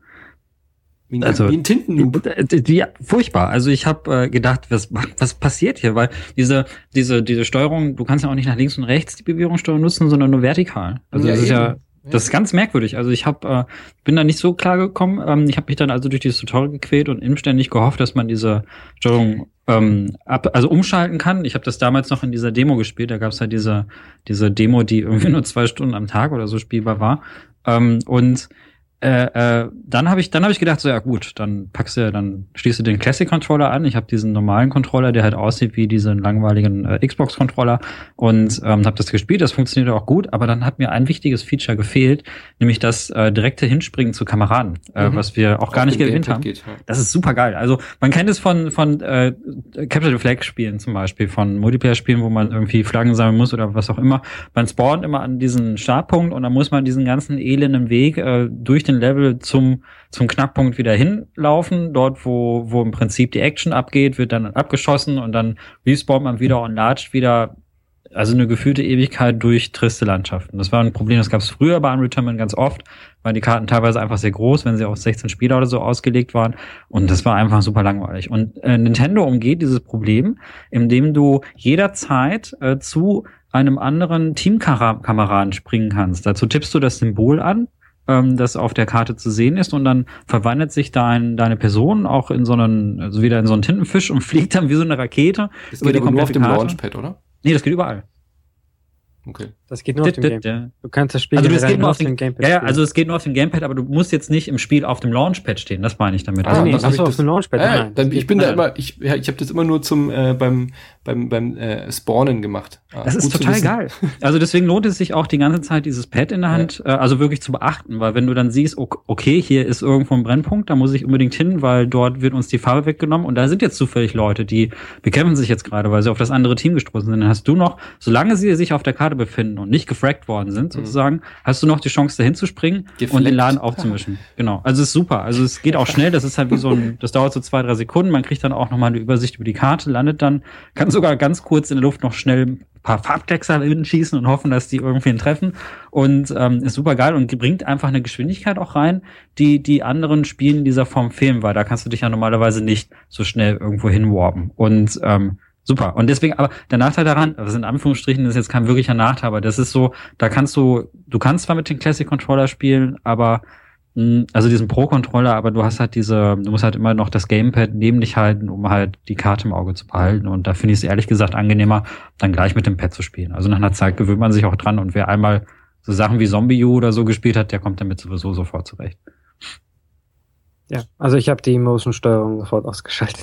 Speaker 1: wie ein Tintennoob.
Speaker 3: Ja, furchtbar. Also ich habe gedacht, was passiert hier? Weil diese Steuerung, du kannst ja auch nicht nach links und rechts die Bewegungssteuerung nutzen, sondern nur vertikal. Also ja, das ist ganz merkwürdig. Also ich bin da nicht so klar gekommen. Ich habe mich dann also durch dieses Tutorial gequält und inständig gehofft, dass man diese Steuerung umschalten kann. Ich habe das damals noch in dieser Demo gespielt. Da gab es halt diese Demo, die irgendwie nur 2 Stunden am Tag oder so spielbar war. Und dann habe ich gedacht, so ja gut, dann schließt du den Classic-Controller an. Ich habe diesen normalen Controller, der halt aussieht wie diesen langweiligen Xbox-Controller und habe das gespielt. Das funktioniert auch gut, aber dann hat mir ein wichtiges Feature gefehlt, nämlich das direkte Hinspringen zu Kameraden, was wir auch gar nicht erwähnt haben. Das ist super geil. Also man kennt es von Capture the Flag Spielen zum Beispiel, von Multiplayer-Spielen, wo man irgendwie Flaggen sammeln muss oder was auch immer. Man spawnt immer an diesen Startpunkt und dann muss man diesen ganzen elenden Weg durch den Level zum Knackpunkt wieder hinlaufen. Dort, wo im Prinzip die Action abgeht, wird dann abgeschossen und dann respawnt man wieder und latscht wieder, also eine gefühlte Ewigkeit durch triste Landschaften. Das war ein Problem, das gab es früher bei Unreal Tournament ganz oft, weil die Karten teilweise einfach sehr groß, wenn sie auf 16 Spieler oder so ausgelegt waren. Und das war einfach super langweilig. Und Nintendo umgeht dieses Problem, indem du jederzeit zu einem anderen Teamkameraden springen kannst. Dazu tippst du das Symbol an, das auf der Karte zu sehen ist, und dann verwandelt sich deine Person auch in wieder in so einen Tintenfisch und fliegt dann wie so eine Rakete.
Speaker 1: Das geht aber nur auf dem Launchpad, oder?
Speaker 3: Nee, das geht überall.
Speaker 2: Okay. Das geht nur auf dem Gamepad. Du kannst das Spiel
Speaker 3: nur auf dem Gamepad spielen. Ja, also es geht nur auf dem Gamepad, aber du musst jetzt nicht im Spiel auf dem Launchpad stehen. Das meine ich damit.
Speaker 2: Nee, das auf dem Launchpad.
Speaker 1: Ich bin da immer, ich habe das immer nur zum beim Spawnen gemacht.
Speaker 3: Das ist total geil. Also deswegen lohnt es sich auch die ganze Zeit, dieses Pad in der Hand, also wirklich zu beachten, weil wenn du dann siehst, okay, hier ist irgendwo ein Brennpunkt, da muss ich unbedingt hin, weil dort wird uns die Farbe weggenommen und da sind jetzt zufällig Leute, die bekämpfen sich jetzt gerade, weil sie auf das andere Team gestoßen sind. Dann hast du noch, solange sie sich auf der Karte befinden und nicht gefragt worden sind, sozusagen, hast du noch die Chance, dahin zu springen und den Laden aufzumischen. Genau. Also es ist super. Also es geht auch schnell. Das ist halt wie das dauert so 2-3 Sekunden. Man kriegt dann auch nochmal eine Übersicht über die Karte, landet dann, kann sogar ganz kurz in der Luft noch schnell ein paar Farbkleckser schießen und hoffen, dass die irgendwen treffen. Und ist super geil und bringt einfach eine Geschwindigkeit auch rein, die anderen Spielen in dieser Form fehlen, weil da kannst du dich ja normalerweise nicht so schnell irgendwo hinwarpen. Und super. Und deswegen, aber der Nachteil daran, das in Anführungsstrichen ist jetzt kein wirklicher Nachteil, aber das ist so, du kannst zwar mit dem Classic Controller spielen, aber also diesen Pro-Controller, aber du musst halt immer noch das Gamepad neben dich halten, um halt die Karte im Auge zu behalten. Und da finde ich es ehrlich gesagt angenehmer, dann gleich mit dem Pad zu spielen. Also nach einer Zeit gewöhnt man sich auch dran, und wer einmal so Sachen wie Zombie U oder so gespielt hat, der kommt damit sowieso sofort zurecht.
Speaker 2: Ja, also ich habe die Motion-Steuerung sofort ausgeschaltet.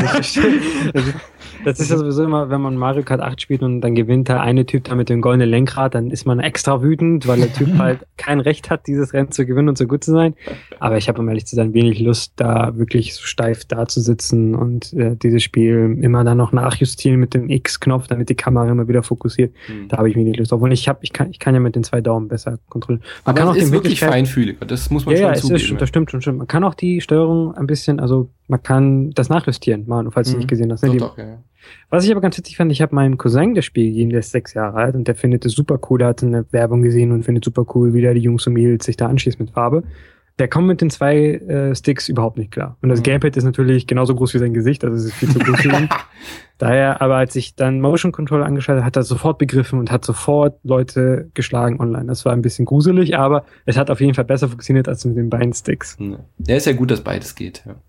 Speaker 2: Das ist ja sowieso immer, wenn man Mario Kart 8 spielt und dann gewinnt der eine Typ da mit dem goldenen Lenkrad, dann ist man extra wütend, weil der Typ halt kein Recht hat, dieses Rennen zu gewinnen und so gut zu sein. Aber ich habe, um ehrlich zu sein, wenig Lust, da wirklich so steif da zu sitzen und dieses Spiel immer dann noch nachjustieren mit dem X-Knopf, damit die Kamera immer wieder fokussiert. Da habe ich wenig Lust. Obwohl ich kann ja mit den 2 Daumen besser kontrollieren.
Speaker 1: Man kann auch ist wirklich feinfühliger, das muss man schon zugeben.
Speaker 2: Das stimmt schon. Man kann auch die Steuerung ein bisschen, also man kann das nachjustieren, falls du nicht gesehen hast.
Speaker 1: Doch, ja.
Speaker 2: Was ich aber ganz witzig fand, ich habe meinem Cousin das Spiel gegeben, der ist 6 Jahre alt und der findet es super cool, der hat eine Werbung gesehen und findet super cool, wie da die Jungs und Mädels sich da anschließen mit Farbe. Der kommt mit den 2 Sticks überhaupt nicht klar. Und das Gamepad ist natürlich genauso groß wie sein Gesicht, also es ist viel zu groß für ihn. Daher, aber als ich dann Motion Control angeschaltet, hat er sofort begriffen und hat sofort Leute geschlagen online. Das war ein bisschen gruselig, aber es hat auf jeden Fall besser funktioniert als mit den beiden Sticks.
Speaker 1: Ja, ist ja gut, dass beides geht, ja.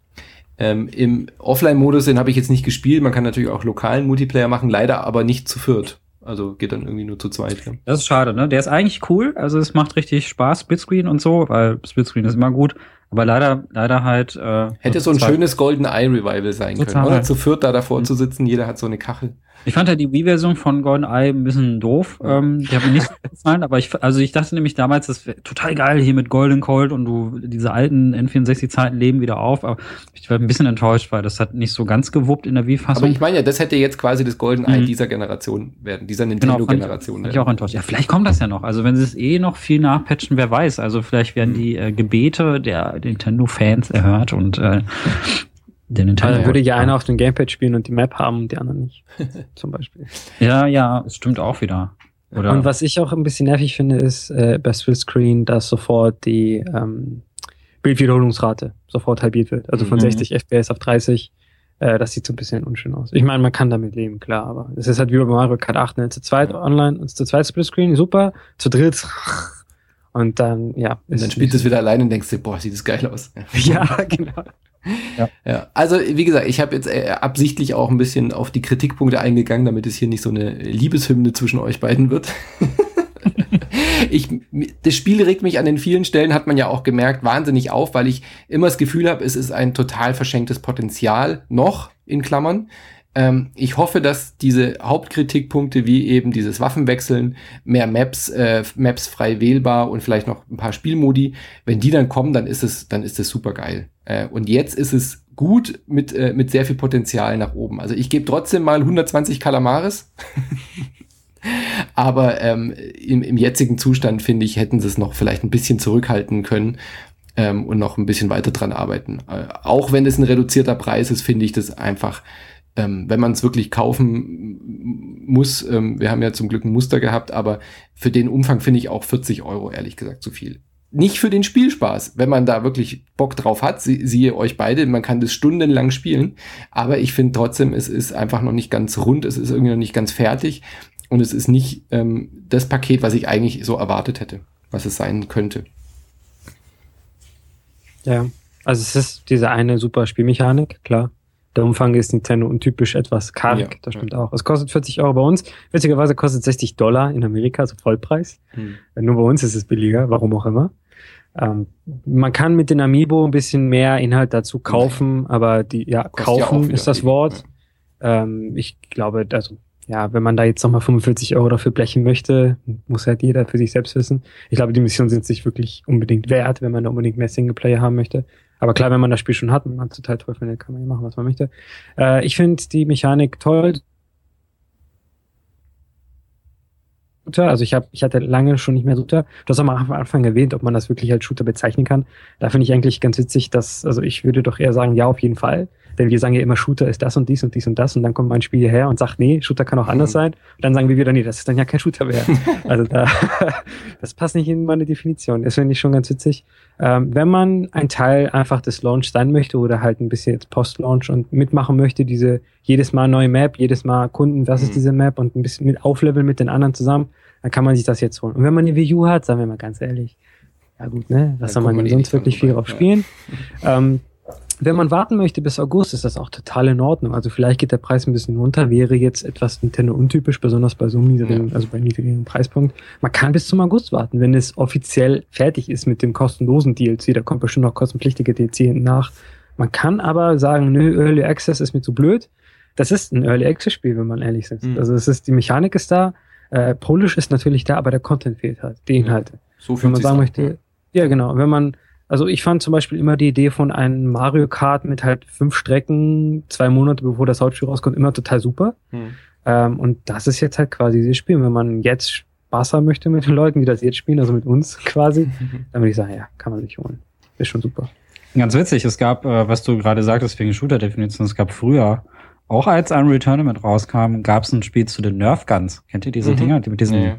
Speaker 1: Im Offline-Modus, den habe ich jetzt nicht gespielt. Man kann natürlich auch lokalen Multiplayer machen, leider aber nicht zu viert. Also geht dann irgendwie nur zu zweit. Ja.
Speaker 3: Das ist schade, ne? Der ist eigentlich cool. Also es macht richtig Spaß, Splitscreen und so, weil Splitscreen ist immer gut. Aber leider halt.
Speaker 1: Hätte so ein schönes Golden Eye Revival sein können. Oder zu viert da davor zu sitzen, jeder hat so eine Kachel.
Speaker 3: Ich fand ja die Wii-Version von Golden Eye ein bisschen doof. Die hat mir nicht so gefallen, aber ich dachte nämlich damals, das wäre total geil hier mit Golden Cold und diese alten N64-Zeiten leben wieder auf. Aber ich war ein bisschen enttäuscht, weil das hat nicht so ganz gewuppt in der Wii-Fassung.
Speaker 1: Aber ich meine ja, das hätte jetzt quasi das Golden Eye dieser Generation werden, dieser Nintendo-Generation werden.
Speaker 3: Fand ich auch enttäuscht. Ja, vielleicht kommt das ja noch. Also wenn sie es noch viel nachpatchen, wer weiß. Also vielleicht werden die Gebete der Nintendo-Fans erhört und der Nintendo.
Speaker 2: Also würde ja einer auf dem Gamepad spielen und die Map haben und die anderen nicht. Zum Beispiel.
Speaker 3: Ja, es stimmt auch wieder. Oder?
Speaker 2: Und was ich auch ein bisschen nervig finde, ist bei Splitscreen, dass sofort die Bildwiederholungsrate sofort halbiert wird. Also von 60 FPS auf 30. Das sieht so ein bisschen unschön aus. Ich meine, man kann damit leben, klar, aber es ist halt wie bei Mario Kart 8, ne? Zu zweit online und zu zweit Splitscreen, super. Zu dritt und dann, ja.
Speaker 1: Und dann spielst du es wieder allein und denkst dir, boah, sieht das geil aus.
Speaker 2: Ja, genau.
Speaker 1: Ja. Also, wie gesagt, ich habe jetzt absichtlich auch ein bisschen auf die Kritikpunkte eingegangen, damit es hier nicht so eine Liebeshymne zwischen euch beiden wird. Das Spiel regt mich an den vielen Stellen, hat man ja auch gemerkt, wahnsinnig auf, weil ich immer das Gefühl habe, es ist ein total verschenktes Potenzial noch, in Klammern. Ich hoffe, dass diese Hauptkritikpunkte wie eben dieses Waffenwechseln, mehr Maps frei wählbar und vielleicht noch ein paar Spielmodi, wenn die dann kommen, dann ist es super geil. Und jetzt ist es gut mit sehr viel Potenzial nach oben. Also ich gebe trotzdem mal 120 Kalamares. Aber im jetzigen Zustand, finde ich, hätten sie es noch vielleicht ein bisschen zurückhalten können und noch ein bisschen weiter dran arbeiten. Auch wenn es ein reduzierter Preis ist, finde ich das einfach, wenn man es wirklich kaufen muss, wir haben ja zum Glück ein Muster gehabt, aber für den Umfang finde ich auch 40 Euro ehrlich gesagt zu viel. Nicht für den Spielspaß, wenn man da wirklich Bock drauf hat, siehe euch beide, man kann das stundenlang spielen, aber ich finde trotzdem, es ist einfach noch nicht ganz rund, es ist irgendwie noch nicht ganz fertig und es ist nicht das Paket, was ich eigentlich so erwartet hätte, was es sein könnte.
Speaker 2: Ja, also es ist diese eine super Spielmechanik, klar. Der Umfang ist Nintendo untypisch etwas karg, ja, das stimmt auch. Es kostet 40 Euro bei uns. Witzigerweise kostet $60 in Amerika, also Vollpreis. Nur bei uns ist es billiger, warum auch immer. Man kann mit den Amiibo ein bisschen mehr Inhalt dazu kaufen, aber kaufen ist das Wort. Ja. Ich glaube, also, ja, wenn man da jetzt nochmal 45 Euro dafür blechen möchte, muss halt jeder für sich selbst wissen. Ich glaube, die Missionen sind sich wirklich unbedingt wert, wenn man da unbedingt mehr Singleplayer haben möchte. Aber klar, wenn man das Spiel schon hat und man es total toll findet, kann man ja machen, was man möchte. Ich finde die Mechanik toll. Also ich hatte lange schon nicht mehr Shooter. Du hast auch mal am Anfang erwähnt, ob man das wirklich als Shooter bezeichnen kann. Da finde ich eigentlich ganz witzig, also ich würde doch eher sagen, ja, auf jeden Fall. Denn wir sagen ja immer, Shooter ist das und dies und dies und das. Und dann kommt mein Spiel hierher und sagt, nee, Shooter kann auch anders sein. Und dann sagen wir wieder, nee, das ist dann ja kein Shooter mehr. Also das passt nicht in meine Definition. Das finde ich schon ganz witzig. Wenn man ein Teil einfach des Launch sein möchte oder halt ein bisschen jetzt Post-Launch und mitmachen möchte, jedes Mal neue Map, jedes Mal Kunden, was ist diese Map und ein bisschen mit aufleveln mit den anderen zusammen, dann kann man sich das jetzt holen. Und wenn man eine Wii U hat, sagen wir mal ganz ehrlich, ja gut, ne, was soll man denn sonst wirklich viel drauf spielen? Wenn man warten möchte bis August, ist das auch total in Ordnung. Also vielleicht geht der Preis ein bisschen runter, wäre jetzt etwas Nintendo untypisch, besonders bei so einem niedrigen, also bei niedrigen Preispunkt. Man kann bis zum August warten, wenn es offiziell fertig ist mit dem kostenlosen DLC. Da kommt bestimmt noch kostenpflichtige DLC hinten nach. Man kann aber sagen, nö, Early Access ist mir zu blöd. Das ist ein Early Access Spiel, wenn man ehrlich ist. Also die Mechanik ist da, Polish ist natürlich da, aber der Content fehlt halt, die Inhalte.
Speaker 1: So viel, wenn man sagen
Speaker 2: möchte, ja genau, also ich fand zum Beispiel immer die Idee von einem Mario Kart mit halt 5 Strecken, 2 Monate bevor das Hauptspiel rauskommt, immer total super. Und das ist jetzt halt quasi dieses Spiel. Wenn man jetzt Spaß haben möchte mit den Leuten, die das jetzt spielen, also mit uns quasi, dann würde ich sagen, ja, kann man sich holen. Ist schon super.
Speaker 3: Ganz witzig, es gab, was du gerade sagtest wegen Shooter-Definition, es gab früher, auch als Unreal Tournament rauskam, gab es ein Spiel zu den Nerf Guns. Kennt ihr diese Dinger? Die mit diesen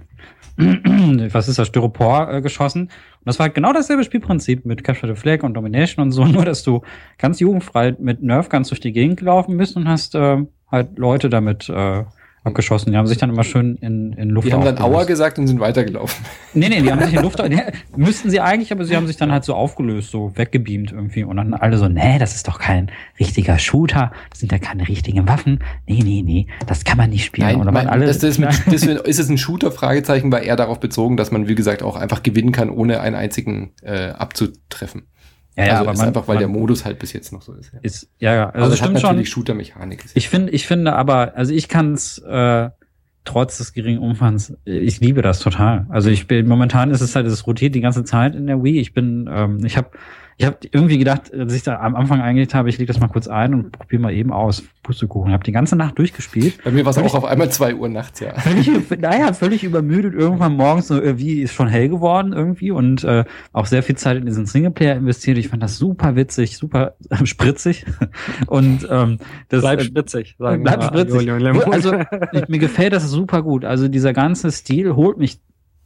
Speaker 3: was ist das, Styropor geschossen. Und das war genau dasselbe Spielprinzip mit Capture the Flag und Domination und so, nur dass du ganz jugendfrei mit Nerf Guns durch die Gegend gelaufen bist und hast halt Leute damit abgeschossen. Die haben sich dann immer schön in Luft
Speaker 1: Die haben dann Aua gesagt und sind weitergelaufen.
Speaker 3: Nee, die haben sich in Luft müssten sie eigentlich, aber sie haben sich dann halt so aufgelöst, so weggebeamt irgendwie. Und dann alle so, nee, das ist doch kein richtiger Shooter, das sind ja keine richtigen Waffen. Nee, das kann man nicht spielen.
Speaker 1: Nein, oder alle, ist es ein Shooter? Fragezeichen war eher darauf bezogen, dass man, wie gesagt, auch einfach gewinnen kann, ohne einen einzigen abzutreffen. Ja, aber einfach, weil der Modus halt bis jetzt noch so ist.
Speaker 3: Ja.
Speaker 1: Also das hat natürlich Shooter-Mechanik.
Speaker 3: Ich finde aber, also ich kann es trotz des geringen Umfangs, ich liebe das total. Also momentan ist es halt, es rotiert die ganze Zeit in der Wii. Ich habe irgendwie gedacht, als ich da am Anfang eingelegt habe, ich lege das mal kurz ein und probiere mal eben aus. Pustekuchen. Ich habe die ganze Nacht durchgespielt.
Speaker 1: Bei mir war es auch auf einmal 2 Uhr nachts, ja.
Speaker 3: Völlig übermüdet. Irgendwann morgens so irgendwie ist schon hell geworden irgendwie und auch sehr viel Zeit in diesen Singleplayer investiert. Ich fand das super witzig, super spritzig. Und das
Speaker 2: bleibt spritzig.
Speaker 3: Bleibt spritzig. Also mir gefällt das super gut. Also dieser ganze Stil holt mich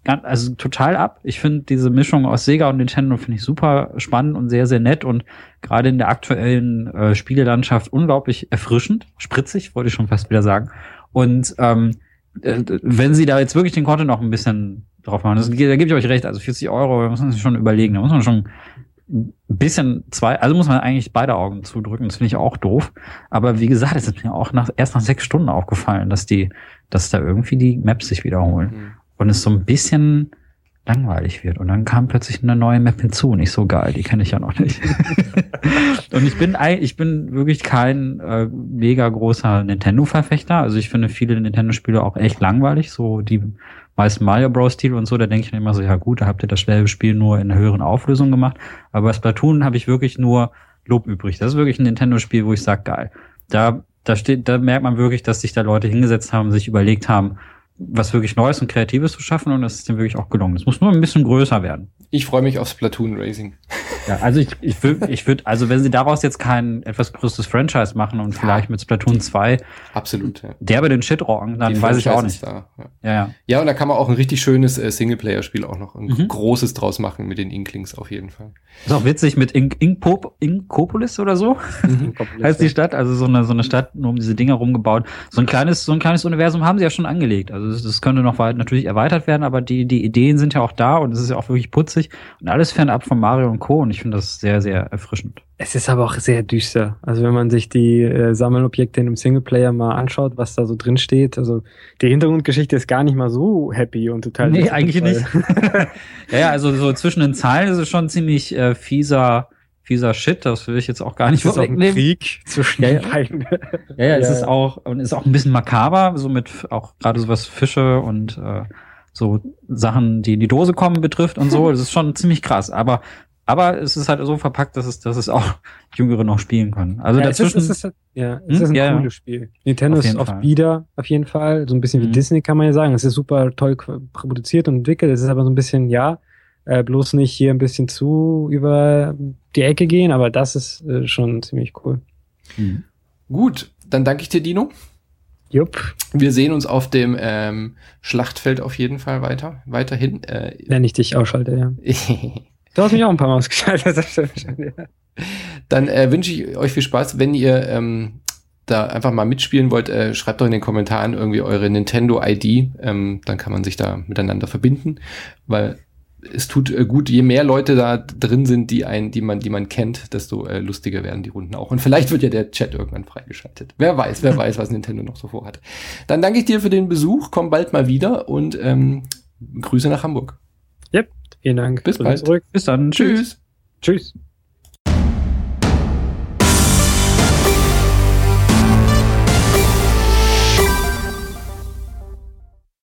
Speaker 3: total ab. Ich finde diese Mischung aus Sega und Nintendo finde ich super spannend und sehr, sehr nett und gerade in der aktuellen Spielelandschaft unglaublich erfrischend, spritzig, wollte ich schon fast wieder sagen. Und wenn sie da jetzt wirklich den Content noch ein bisschen drauf machen, da gebe ich euch recht, also 40 Euro, da muss man sich schon überlegen, da muss man schon ein bisschen muss man eigentlich beide Augen zudrücken, das finde ich auch doof. Aber wie gesagt, es ist mir auch erst nach 6 Stunden aufgefallen, dass da irgendwie die Maps sich wiederholen. Und es so ein bisschen langweilig wird. Und dann kam plötzlich eine neue Map hinzu. Nicht so geil, die kenne ich ja noch nicht. Und ich bin wirklich kein mega großer Nintendo-Verfechter. Also ich finde viele Nintendo-Spiele auch echt langweilig. So die meisten Mario Bros. Titel und so, da denke ich mir immer so, ja gut, da habt ihr das Spiel nur in einer höheren Auflösung gemacht. Aber bei Splatoon habe ich wirklich nur Lob übrig. Das ist wirklich ein Nintendo-Spiel, wo ich sage, geil. Da merkt man wirklich, dass sich da Leute hingesetzt haben, sich überlegt haben, was wirklich Neues und Kreatives zu schaffen, und das ist dem wirklich auch gelungen. Es muss nur ein bisschen größer werden.
Speaker 1: Ich freue mich auf Splatoon Racing.
Speaker 3: Ja, also ich würde, also wenn sie daraus jetzt kein etwas größeres Franchise machen und vielleicht mit Splatoon 2
Speaker 1: absolut, ja.
Speaker 3: derbe den Shit rocken, dann weiß ich auch nicht.
Speaker 1: Da,
Speaker 3: ja.
Speaker 1: Ja, und da kann man auch ein richtig schönes Singleplayer-Spiel auch noch ein großes draus machen mit den Inklings auf jeden Fall.
Speaker 3: Ist auch witzig mit Inkopolis oder so, heißt die Stadt, also so eine Stadt nur um diese Dinger rumgebaut. So ein kleines Universum haben sie ja schon angelegt. Also das könnte noch natürlich erweitert werden, aber die Ideen sind ja auch da und es ist ja auch wirklich putzig und alles fernab von Mario und Co. Und ich finde das sehr, sehr erfrischend.
Speaker 2: Es ist aber auch sehr düster. Also wenn man sich die Sammelobjekte in einem Singleplayer mal anschaut, was da so drin steht, also die Hintergrundgeschichte ist gar nicht mal so happy und total.
Speaker 3: Nee, eigentlich nicht. Ja, also so zwischen den Zeilen ist es schon ziemlich fieser Shit, das will ich jetzt auch gar nicht
Speaker 2: vorwegnehmen. Krieg zwischen
Speaker 3: den beiden. Ja, es ist auch ein bisschen makaber, so mit auch gerade so was Fische und so Sachen, die in die Dose kommen, betrifft und so. Das ist schon ziemlich krass, aber es ist halt so verpackt, dass es auch Jüngere noch spielen können. Also dazwischen.
Speaker 2: Es ist ein cooles Spiel. Nintendo ist oft wieder, auf jeden Fall. So ein bisschen wie Disney, kann man ja sagen. Es ist super toll produziert und entwickelt. Es ist aber so ein bisschen, bloß nicht hier ein bisschen zu über die Ecke gehen, aber das ist schon ziemlich cool.
Speaker 1: Gut, dann danke ich dir, Dino.
Speaker 2: Jupp.
Speaker 1: Wir sehen uns auf dem Schlachtfeld auf jeden Fall weiterhin.
Speaker 2: Wenn ich dich ausschalte, ja. Du hast mich auch ein paar Mal ausgeschaltet.
Speaker 1: Dann wünsche ich euch viel Spaß. Wenn ihr da einfach mal mitspielen wollt, schreibt doch in den Kommentaren irgendwie eure Nintendo-ID. Dann kann man sich da miteinander verbinden, weil es tut gut, je mehr Leute da drin sind, die man kennt, desto lustiger werden die Runden auch. Und vielleicht wird ja der Chat irgendwann freigeschaltet. Wer weiß, was Nintendo noch so vorhat. Dann danke ich dir für den Besuch. Komm bald mal wieder und Grüße nach Hamburg.
Speaker 2: Yep. Vielen Dank.
Speaker 1: Bis bald.
Speaker 2: Zurück.
Speaker 3: Bis dann.
Speaker 1: Tschüss.
Speaker 2: Tschüss.